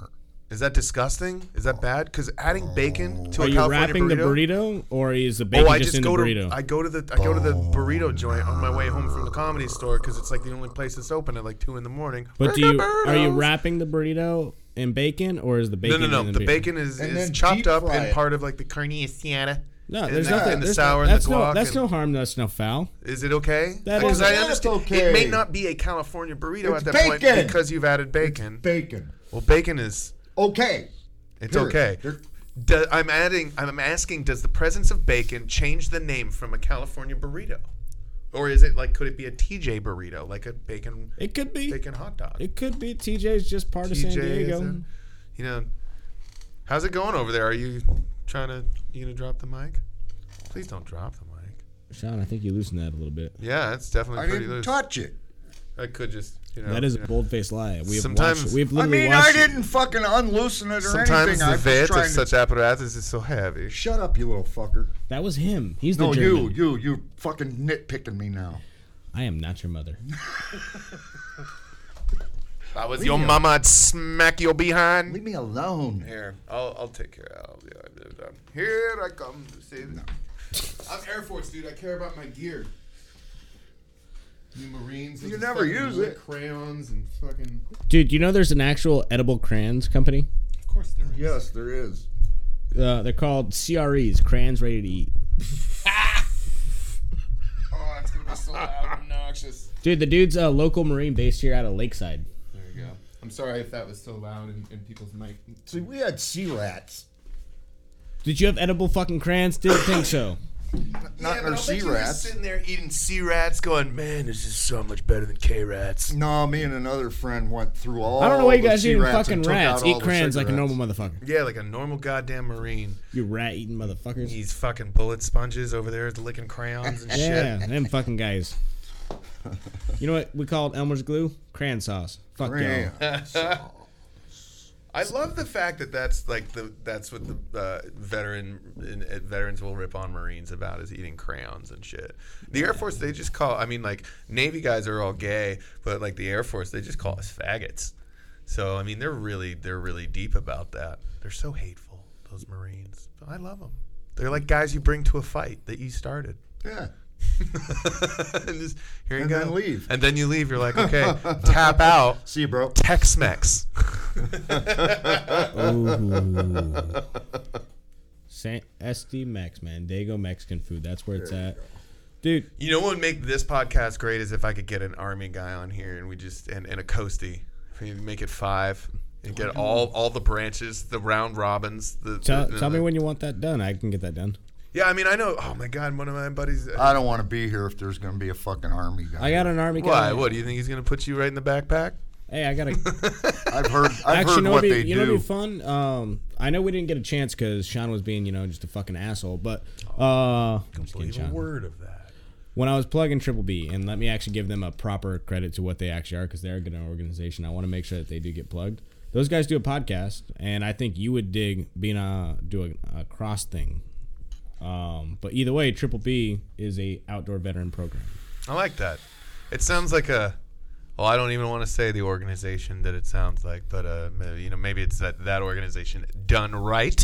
A: is that disgusting? Is that bad? Because adding bacon to
E: Are
A: a
E: you
A: California
E: wrapping
A: burrito?
E: the burrito or is the bacon
A: I
E: just
A: just
E: in the
A: go
E: burrito?
A: to I go to the burrito joint on my way home from the comedy store because it's like the only place that's open at like 2 a.m.
E: But are you wrapping the burrito in bacon or is the bacon
A: No.
E: in
A: The bacon is
C: And then
A: chopped
C: deep
A: up
C: fry
A: and
C: it.
A: part of like the carne asada.
E: No,
A: and
E: there's
A: the,
E: nothing.
A: and the
E: there's
A: sour
E: no,
A: and the guac.
E: that's
A: and-
E: no harm. That's no foul.
A: Is it okay?
E: That
A: Because
E: is-
A: I
C: That's
A: understand
C: okay.
A: it may not be a California burrito
C: It's
A: at that point
C: bacon.
A: because you've added bacon.
C: Bacon.
A: Well, bacon is
C: Okay.
A: it's
C: Here,
A: okay.
C: there-
A: I'm asking, does the presence of bacon change the name from a California burrito, or is it like could it be a TJ burrito, like a bacon
E: It could be.
A: bacon hot dog?
E: It could be. TJ's just part of San
A: TJ is
E: Diego.
A: how's it going over there? Are you gonna drop the mic? Please don't drop the mic.
E: Sean, I think you loosened that a little bit.
A: Yeah, it's definitely
C: I
A: pretty
C: didn't
A: loose.
C: touch it.
A: I could just
E: That is a bold-faced lie. We have
A: Sometimes-
E: watched, we've
C: I
E: literally
C: mean,
E: watched
C: I didn't fucking unloosen it or
A: Sometimes
C: anything.
A: the
C: I'm just
A: weight
C: trying
A: of
C: to...
A: such apparatus is so heavy.
C: Shut up, you little fucker.
E: That was him. He's the
C: No,
E: German.
C: you fucking nitpicking me now.
E: I am not your mother.
A: If I was your mama, I'd smack your behind.
C: Leave me alone.
A: Here, I'll take care of it. Here I come. See, I'm Air Force, dude. I care about my gear.
D: You Marines.
C: You
D: with
C: never
D: fucking
C: use
D: lit
C: it.
D: Crayons and fucking.
E: Dude, you know there's an actual edible crayons company?
D: Of course there is.
C: Yes, there is.
E: They're called CREs, crayons ready to eat.
D: Oh, it's gonna be so loud and obnoxious.
E: Dude, the dude's a local Marine based here out of Lakeside.
D: There you go. I'm sorry if that was so loud in people's mic.
C: See, we had sea rats.
E: Did you have edible fucking crayons? Didn't think so.
C: Not in our sea rats.
A: Sitting there eating sea rats, going, "Man, this is so much better than K rats."
C: No, me and another friend went through all.
E: I don't know why you
C: the
E: guys
C: sea
E: eating
C: rats
E: fucking
C: and took
E: rats.
C: out all
E: Eat
C: the
E: crayons like a
C: cigarettes.
E: normal motherfucker.
A: Yeah, like a normal goddamn Marine.
E: You rat eating motherfuckers.
A: These fucking bullet sponges over there licking crayons and
E: Yeah,
A: shit.
E: them fucking guys. You know what we called Elmer's glue? Crayon sauce. Fuck y'all.
C: Crayon.
A: I love the fact that that's what the veterans will rip on Marines about is eating crayons and shit. The Air Force, they just call. I mean, like Navy guys are all gay, but like the Air Force, they just call us faggots. So I mean, they're really deep about that. They're so hateful, those Marines. But I love them. They're like guys you bring to a fight that you started.
C: Yeah.
A: And just, here you
C: And
A: go.
C: then leave.
A: And then you leave. You're like, okay, tap out.
C: See you, bro.
A: Tex-Mex.
E: SD Mex, man. Dago Mexican food. That's where it's at. Dude,
A: You know what would make this podcast great is if I could get an Army guy on here and we just and a Coastie. We make it 5 and get all the branches, the round robins.
E: tell me when you want that done. I can get that done.
A: Yeah, I mean, I know. Oh my God, one of my buddies.
C: I don't want to be here if there's going to be a fucking army guy.
E: I got an army guy.
A: Why? What do you think he's gonna put you right in the backpack?
E: Hey, I got a.
C: I've heard
E: Actually,
C: what they
E: you know
C: do.
E: what'd be fun? I know we didn't get a chance because Sean was being, just a fucking asshole. But I'm just kidding,
A: Believe a
E: Sean.
A: word of that.
E: When I was plugging Triple B, and let me actually give them a proper credit to what they actually are because they're a good organization. I want to make sure that they do get plugged. Those guys do a podcast, and I think you would dig being do a cross thing. But either way, Triple B is a outdoor veteran program.
A: I like that. It sounds like a. Well, I don't even want to say the organization that it sounds like, but maybe it's that organization done right.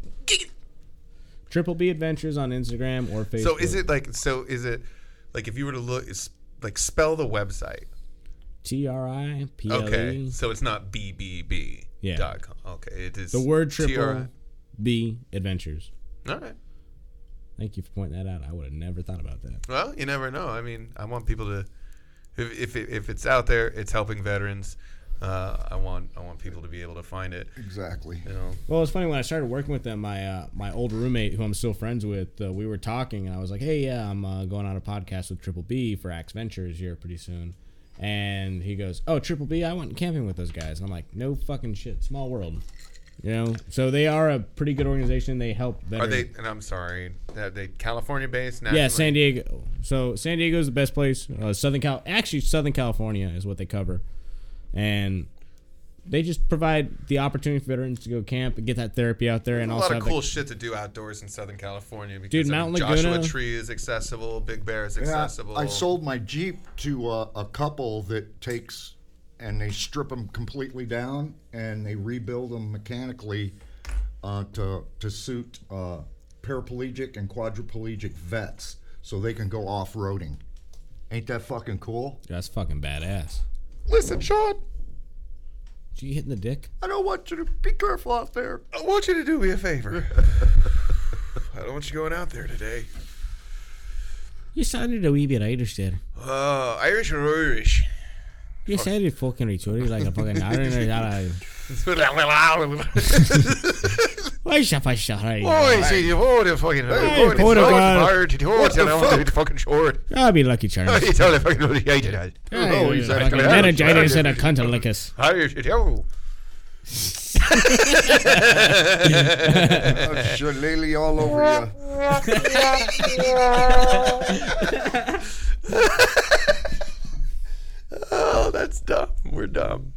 E: Triple B Adventures on Instagram or Facebook.
A: So is it like if you were to look like spell the website?
E: TRIPLE.
A: Okay, so it's not BBB.
E: Yeah.
A: .com. Okay, it is
E: The word Triple
A: TRI.
E: B Adventures.
A: All right.
E: Thank you for pointing that out. I would have never thought about that.
A: Well, you never know. I mean, I want people to, if it's out there, it's helping veterans. I want people to be able to find it.
C: Exactly.
A: You know.
E: Well, it's funny when I started working with them. My old roommate, who I'm still friends with, we were talking, and I was like, "Hey, yeah, I'm going on a podcast with Triple B for Axe Ventures here pretty soon." And he goes, "Oh, Triple B, I went camping with those guys." And I'm like, "No fucking shit, small world." So they are a pretty good organization. They help veterans.
A: Are they? And I'm sorry, are they California based?
E: Yeah, San Diego. So San Diego is the best place. Southern California is what they cover, and they just provide the opportunity for veterans to go camp and get that therapy out there, and
A: There's a
E: also
A: lot of
E: have
A: cool shit to do outdoors in Southern California. Because
E: Dude, Mount Laguna-
A: Joshua Tree is accessible. Big Bear is accessible.
C: I sold my Jeep to a couple that takes, and they strip them completely down, and they rebuild them mechanically to suit paraplegic and quadriplegic vets, so they can go off-roading. Ain't that fucking cool?
E: That's fucking badass.
C: Listen, Sean,
E: Did you hitting the dick?
C: I don't want you to be careful out there.
A: I want you to do me a favor. I don't want you going out there today.
E: You sounded a wee bit Irish there.
A: Irish or Irish?
E: You sounded fucking retarded like a fucking Irish. Why shall I shut up?
A: The fucking fucking short.
E: I'll be lucky, Charles.
A: It's all fucking
C: he's
E: Fucking meningitis and a cunt to lick us.
A: Irish, yo.
C: Shillelagh all over you.
A: Oh, that's dumb. We're dumb.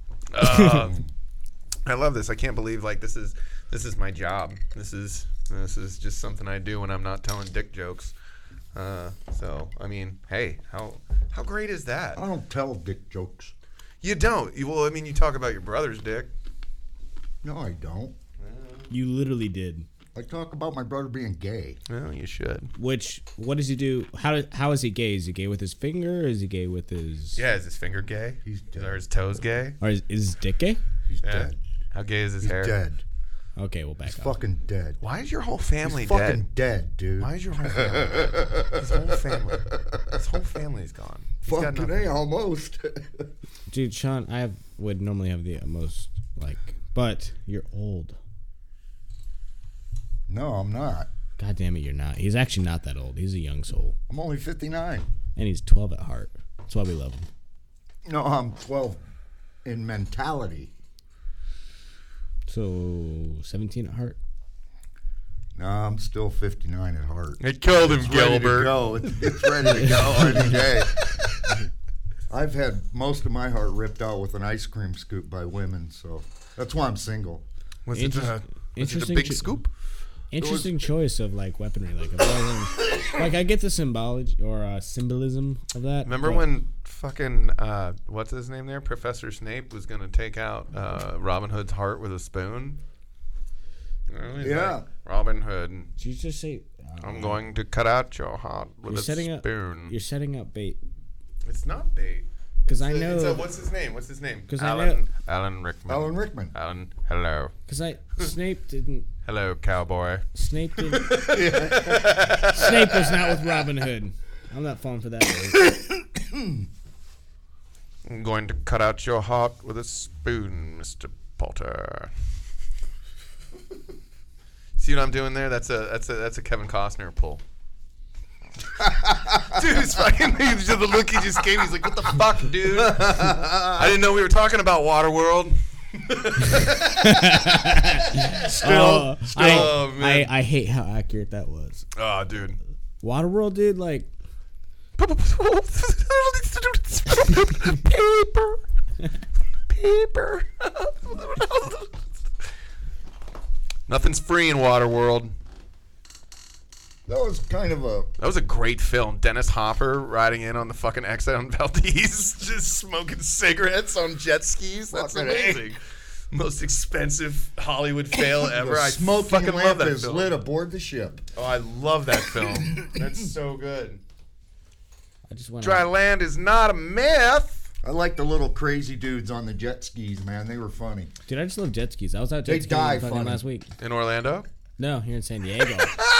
A: I love this. I can't believe this is my job. This is just something I do when I'm not telling dick jokes. So I mean, hey, how great is that?
C: I don't tell dick jokes.
A: You don't. Well, I mean, you talk about your brother's dick.
C: No, I don't.
E: You literally did.
C: I talk about my brother being gay.
A: Well, you should.
E: What does he do? How is he gay? Is he gay with his finger? Or is he gay with his?
A: Yeah, is his finger gay?
C: He's dead.
A: Are his toes gay?
E: Or is his dick gay?
C: He's
A: Yeah.
C: dead.
A: How gay is his
C: He's
A: hair?
C: dead.
E: Okay, we'll back
C: He's
E: up.
C: fucking dead.
A: Why is your whole family
C: He's
A: dead?
C: fucking dead, dude.
A: Why is your whole family dead? His whole family. His whole family's gone. He's got
C: Fucking
A: nothing.
C: A, almost.
E: Dude, Sean, would normally have the most but you're old.
C: No, I'm not.
E: God damn it, you're not. He's actually not that old. He's a young soul,
C: I'm only 59.
E: and he's 12 at heart. That's why we love him.
C: No, I'm 12 in mentality.
E: So 17 at heart.
C: No, I'm still 59 at heart.
A: It killed him,
C: It's ready to
A: Gilbert.
C: go. It's ready to go any day. I've had most of my heart ripped out with an ice cream scoop by women, so that's why I'm single.
A: Was it the
E: Interesting
A: big
E: cho-
A: scoop?
E: Interesting choice of weaponry. I get the symbology or symbolism of that.
A: Remember
E: but-
A: when fucking what's his name there? Professor Snape was gonna take out Robin Hood's heart with a spoon. He's
C: Yeah.
A: like, Robin Hood,
E: Did you just say?
A: I'm going to cut out your heart with
E: You're
A: a
E: setting up.
A: spoon.
E: You're setting up bait.
A: It's not bait.
E: Because I know.
A: What's his name? What's his name?
E: 'Cause I know-
A: Alan Rickman.
C: Alan Rickman.
A: Alan, hello.
E: Because Snape didn't.
A: Hello, cowboy.
E: Snape didn't. Snape was not with Robin Hood. I'm not falling for that. Bait.
A: I'm going to cut out your heart with a spoon, Mr. Potter. See what I'm doing there? That's a Kevin Costner pull. Dude, it's fucking the look he just gave me. He's like, "What the fuck, dude? I didn't know we were talking about Waterworld." Still, oh, man.
E: I hate how accurate that was.
A: Oh, dude.
E: Waterworld, dude, like
A: Paper. Nothing's free in Waterworld.
C: That was kind of a...
A: That was a great film. Dennis Hopper riding in on the fucking Exxon Valdez, just smoking cigarettes on jet skis. That's
C: Fucking
A: amazing. Most expensive Hollywood fail ever.
C: The
A: I
C: smoking
A: fucking love
C: lamp
A: that
C: is
A: film.
C: lit aboard the ship.
A: Oh, I love that film. That's so good.
E: I just want
A: Dry land is not a myth.
C: I like the little crazy dudes on the jet skis, man. They were funny.
E: Dude, I just love jet skis. I was out
C: They
E: jet skiing
C: die
E: fucking
C: funny.
E: last week.
A: In Orlando?
E: No, here in San Diego.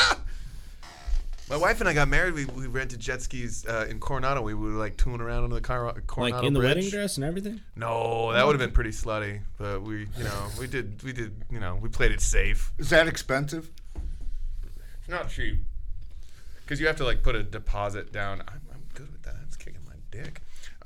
A: My wife and I got married. We rented jet skis in Coronado. We would like tooling around on the Coronado
E: Like in the
A: Bridge.
E: wedding dress and everything.
A: No, that would have been pretty slutty. But we did, we played it safe.
C: Is that expensive?
A: It's not cheap. Because you have to like put a deposit down. I'm good with that. It's kicking my dick.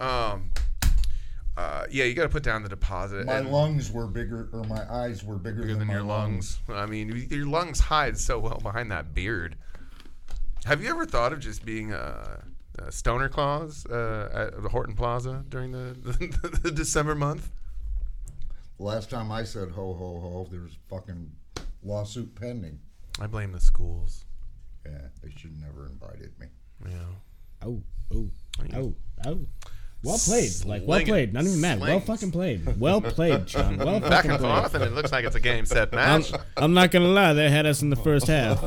A: Yeah, you got to put down the deposit.
C: My
A: and
C: lungs were bigger, or my eyes were bigger,
A: bigger than
C: my
A: your lungs. I mean, your lungs hide so well behind that beard. Have you ever thought of just being a Stoner Claus at the Horton Plaza during the December month?
C: Last time I said ho, ho, ho, there was fucking lawsuit pending.
A: I blame the schools.
C: Yeah, they should never invited me.
A: Yeah.
E: Oh. Well played. Like, well
A: Slinging.
E: played. Not even mad. Well
A: Slings.
E: fucking played. Well played, John. Well
A: Back
E: fucking
A: and
E: played.
A: forth, and it looks like it's a game set match.
E: I'm not going to lie. They had us in the first half.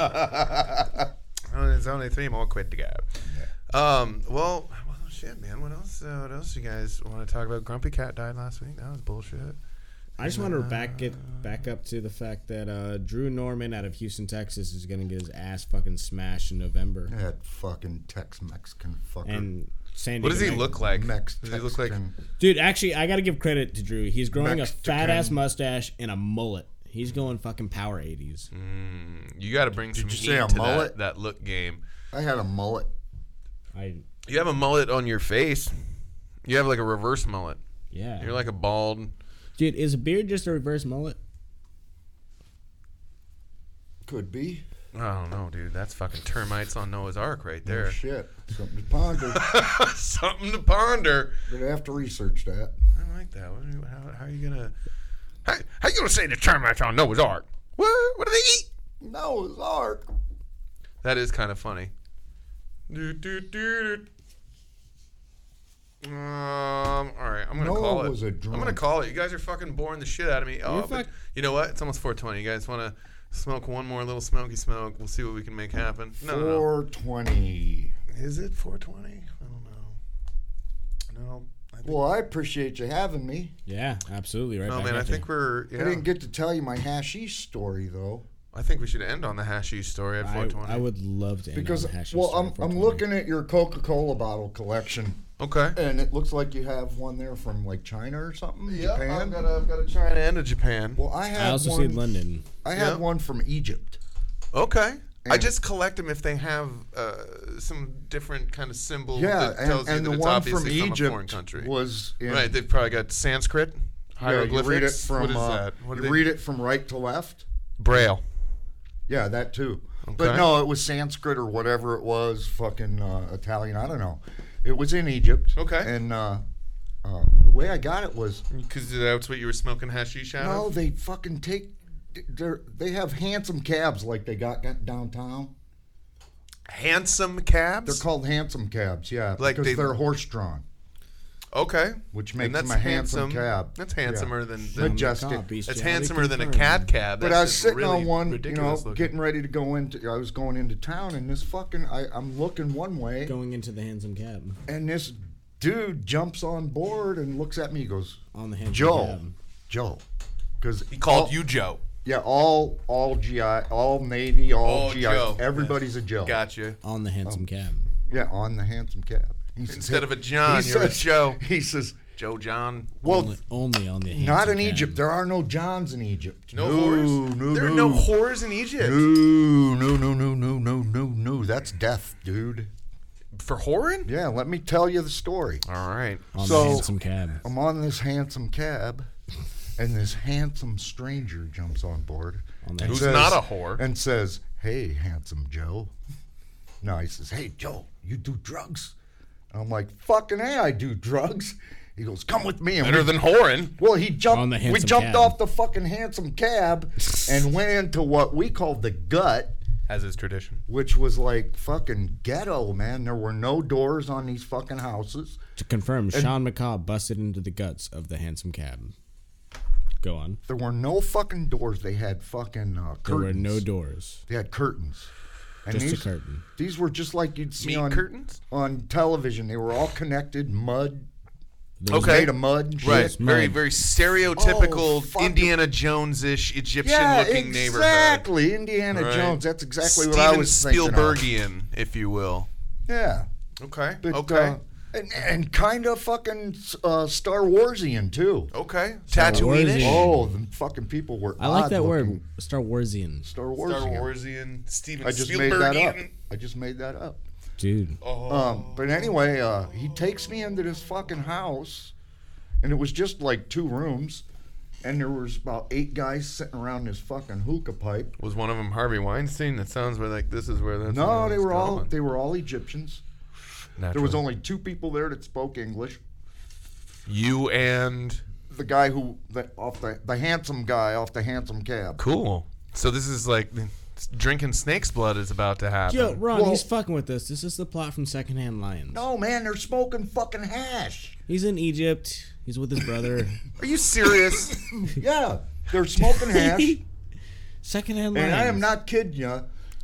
A: Oh, there's only 3 more quid to go. Well, shit, man. What else? What else you guys want to talk about? Grumpy Cat died last week. That was bullshit.
E: I just want to back up to the fact that Drew Norman out of Houston, Texas is going to get his ass fucking smashed in November.
C: That fucking Tex-Mexican fucker.
E: And San Diego.
A: What does he look like?
C: Mex-
A: Does he look like?
E: Dude, actually, I got to give credit to Drew. He's growing
C: Mexican.
E: a fat ass mustache and a mullet. He's going fucking power 80s.
A: You got to bring some
C: you
A: heat
C: say a
A: to
C: mullet?
A: that look game.
C: I had a mullet.
A: You have a mullet on your face. You have like a reverse mullet.
E: Yeah.
A: You're like a bald.
E: Dude, is a beard just a reverse mullet?
C: Could be.
A: I don't know, dude. That's fucking termites on Noah's Ark right there.
C: Oh, shit. Something to ponder.
A: Something to ponder.
C: Gonna have to research that.
A: I like that. How are you gonna? How you gonna say the termites on Noah's Ark? What do they eat?
C: Noah's Ark.
A: That is kind of funny. All right, I'm gonna
C: Noah
A: call it.
C: was a
A: I'm gonna
C: drunk.
A: call it. You guys are fucking boring the shit out of me. Oh, but
E: fuck-
A: you know what? It's almost 4:20. You guys want to Smoke one more little smoky smoke. We'll see what we can make happen. No.
C: 420.
A: Is it 420? I don't know. No.
C: Well, I appreciate you having me.
E: Yeah, absolutely. Right.
A: Oh
E: back
A: man, I
E: at
A: think
E: you.
A: we're.
C: I didn't get to tell you my hashish story though.
A: I think we should end on the hashish story at 420.
E: I would love to end
C: Because
E: on the hashish
C: well,
E: story
C: I'm
E: at 420.
C: looking at your Coca-Cola bottle collection,
A: Okay.
C: and it looks like you have one there from like China or something.
A: Yeah,
C: Japan.
A: I've got a China and a Japan.
C: Well, I
E: I
C: have
E: also
C: one.
E: see London.
C: I have
A: Yeah.
C: one from Egypt.
A: Okay. I
C: And-
A: just collect them if they have some different kind of symbol
C: Yeah,
A: that tells
C: and
A: you
C: the
A: that it's
C: one from
A: obviously from a foreign
C: Egypt
A: country.
C: was in,
A: Right, they've probably got Sanskrit,
C: Yeah,
A: hieroglyphics.
C: you read it from
A: what is that? What
C: you read it from right to left.
A: Braille.
C: Yeah, that too.
A: Okay.
C: But no, it was Sanskrit or whatever it was, fucking Italian. I don't know. It was in Egypt.
A: Okay.
C: And the way I got it was
A: Because that's what you were smoking hashish out
C: no,
A: of?
C: they fucking take. They have handsome cabs like they got downtown.
A: Handsome cabs?
C: They're called handsome cabs, yeah,
A: Like
C: because
A: they-
C: they're horse drawn,
A: Okay.
C: which
A: And
C: makes
A: that's
C: them a handsome cab.
A: That's handsomer
C: Yeah.
A: than
C: Majestic.
A: That's handsomer than a cat cab.
C: But
A: That's
C: I was
A: just
C: sitting
A: really
C: on one,
A: ridiculous looking.
C: getting ready to go into. I was going into town, and this fucking. I'm looking one way,
E: Going into the handsome cab
C: and this dude jumps on board and looks at me. He goes,
E: on the handsome
C: "Joe,
E: cab.
C: Joe," because
A: He called you Joe.
C: Yeah, all GI, all Navy, all
A: Oh,
C: GI.
A: Joe.
C: Everybody's a Joe.
A: Gotcha.
E: On the handsome cab.
C: Yeah, on the handsome cab. He says,
A: Instead of a John,
C: he
A: you're a
C: says-
A: Joe.
C: He says,
A: Joe John.
C: "Well,
E: Only on the handsome
C: not in
E: cab.
C: Egypt. There are no Johns in Egypt.
A: No whores? There are no whores in Egypt.
C: No. That's death, dude.
A: For whoring?
C: Yeah, let me tell you the story.
A: All right.
E: On
C: So-
E: the handsome cab.
C: I'm on this handsome cab, and this handsome stranger jumps on board.
E: On the
C: and
A: Who's
C: says-
A: not a whore.
C: And says, "Hey, handsome Joe." No, he says, "Hey, Joe, you do drugs?" And I'm like, "Fucking A, I do drugs." He goes, "Come with me." And
A: Better than whoring.
C: well, he jumped.
E: On the
C: We
E: handsome
C: jumped
E: cab.
C: off the fucking handsome cab and went into what we called the gut,
A: As is tradition.
C: which was like fucking ghetto, man. There were no doors on these fucking houses.
E: To confirm, Sean McCaw busted into the guts of the handsome cab. Go on.
C: There were no fucking doors. They had fucking curtains.
E: There were no doors.
C: They had curtains. And
E: Just a
C: these,
E: curtain.
C: These were just like you'd see
A: Meat
C: on
A: curtains?
C: on television. They were all connected, mud.
E: There's
A: Okay.
C: Made of mud and shit.
A: Right. Very,
E: mud.
A: very stereotypical
C: Oh, fuck.
A: Indiana Jones-ish Egyptian
C: Yeah,
A: looking neighborhood.
C: exactly. Indiana
A: Right.
C: Jones. That's exactly what
A: Steven
C: I was thinking of.
A: Spielbergian, if you will.
C: Yeah.
A: Okay.
C: But,
A: okay.
C: and kind of fucking Star Warsian too.
A: Okay.
E: Star
A: Tatooine-ish.
E: Warsian.
C: Oh, the fucking people were.
E: I like that
C: odd-looking.
E: word, Star Warsian.
C: Star Warsian.
A: Star Warsian. Steven
C: I just made that up.
A: Spielbergian.
C: I just made that up.
E: Dude.
C: But anyway, he takes me into this fucking house, and it was just like 2 rooms, and there was about 8 guys sitting around this fucking hookah pipe.
A: Was one of them Harvey Weinstein? That sounds like this is where that's.
C: No,
A: where
C: they
A: it's
C: were all
A: going.
C: they were all Egyptians. There was only 2 people there that spoke English.
A: You and
C: The guy who the handsome guy off the handsome cab.
A: cool. So this is like drinking snake's blood is about to happen.
E: Yo, Ron,
C: Well-
E: he's fucking with us. This is the plot from Secondhand Lions.
C: No man, they're smoking fucking hash.
E: He's in Egypt. He's with his brother.
A: Are you serious?
C: Yeah, they're smoking hash.
E: Secondhand Lions.
C: And I am not kidding you.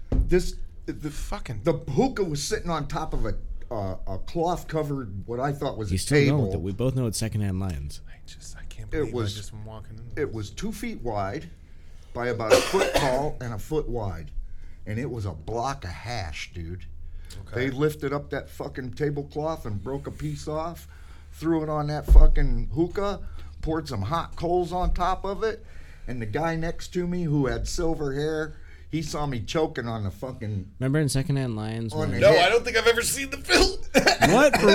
C: The
A: Fucking.
C: the hookah was sitting on top of a cloth covered what I thought was
E: He's
C: a
E: still going with it.
C: table.
E: We both know it's Secondhand Lions.
A: I can't believe
C: was-
A: I just am walking in.
C: It was 2 feet wide by about a foot tall and a foot wide. And it was a block of hash, dude.
A: Okay.
C: They lifted up that fucking tablecloth and broke a piece off, threw it on that fucking hookah, poured some hot coals on top of it, and the guy next to me who had silver hair, he saw me choking on the fucking...
E: Remember in Secondhand Lions?
C: On
E: when-
C: the-
A: No, I don't think I've ever seen the film.
E: What? For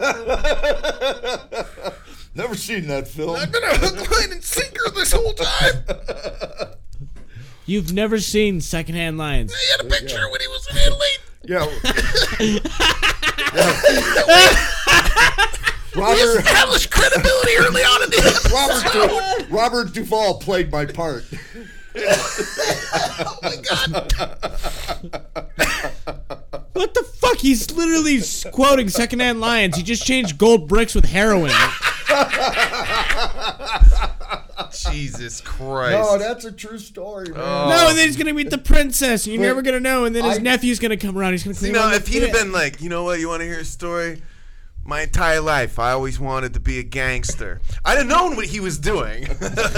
E: real?
C: Never seen that film.
A: I've been a hook, line, and sinker this whole time.
E: You've never seen Secondhand Lions.
A: He had a picture when he was in Italy.
C: Yeah.
A: He
C: Robert,
A: established credibility early on in the
C: Robert Duvall played my part.
A: Oh my god.
E: What the fuck? He's literally quoting Secondhand Lions. He just changed gold bricks with heroin.
A: Jesus Christ.
C: No, that's a true story, man.
A: Oh.
E: No, and then he's gonna meet the princess. You're
C: But
E: never gonna know. And then his
C: I-
E: nephew's gonna come around. He's gonna clean
A: You know,
E: up
A: if
E: the
A: he'd have
E: pit.
A: been like, you know what, you want to hear a story? My entire life, I always wanted to be a gangster. I'd have known what he was doing.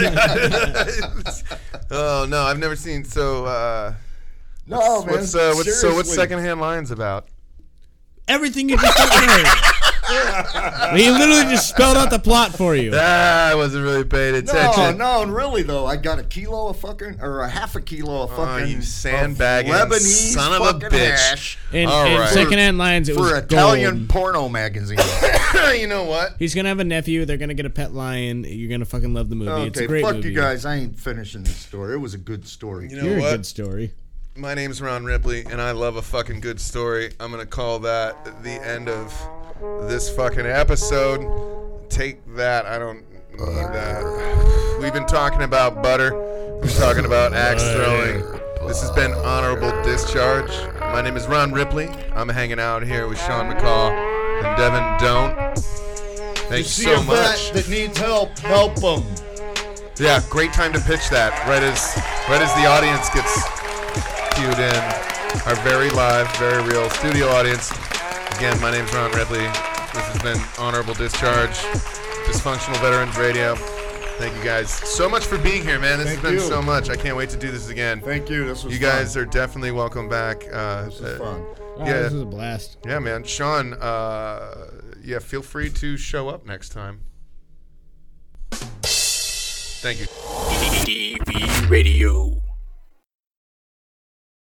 A: Oh no, I've never seen. So,
C: No, man.
A: what's
C: seriously.
A: Secondhand Lines about?
E: everything you just heard. He literally just spelled out the plot for you.
A: I wasn't really paying attention.
C: No, really though, I got a kilo of fucking, or a half a kilo of fucking
A: you sandbagging
C: of Lebanese
A: son of a
C: fucking
A: bitch.
C: hash
E: In
A: All right.
E: secondhand lines, it was
C: for Italian
E: gold.
C: porno magazine.
A: You know what?
E: He's gonna have a nephew. They're gonna get a pet lion. You're gonna fucking love the movie. It's a
C: Okay,
E: great
C: fuck
E: movie.
C: you guys. I ain't finishing this story. It was a good story.
A: You know
E: You're
A: what?
E: a good story.
A: My name's Ron Ripley, and I love a fucking good story. I'm gonna call that the end of this fucking episode. Take that. I don't need that. We've been talking about butter. We've been talking about axe throwing. This has been Honorable Discharge. My name is Ron Ripley. I'm hanging out here with Sean McCall and Devin Don't. Thank you
C: See
A: so
C: a vet
A: much.
C: that needs help, help them.
A: Yeah, great time to pitch that. Right as the audience gets cued in. Our very live, very real studio audience. Again, my name's Ron Ripley. This has been Honorable Discharge, Dysfunctional Veterans Radio. Thank you guys so much for being here, man. This
C: Thank
A: has been
C: you.
A: so much. I can't wait to do this again.
C: Thank you. This was
A: You
C: fun.
A: guys are definitely welcome back.
C: This was fun.
E: Oh,
A: Yeah.
E: This was a blast.
A: Yeah, man. Sean, yeah, feel free to show up next time. Thank you.
F: DV Radio.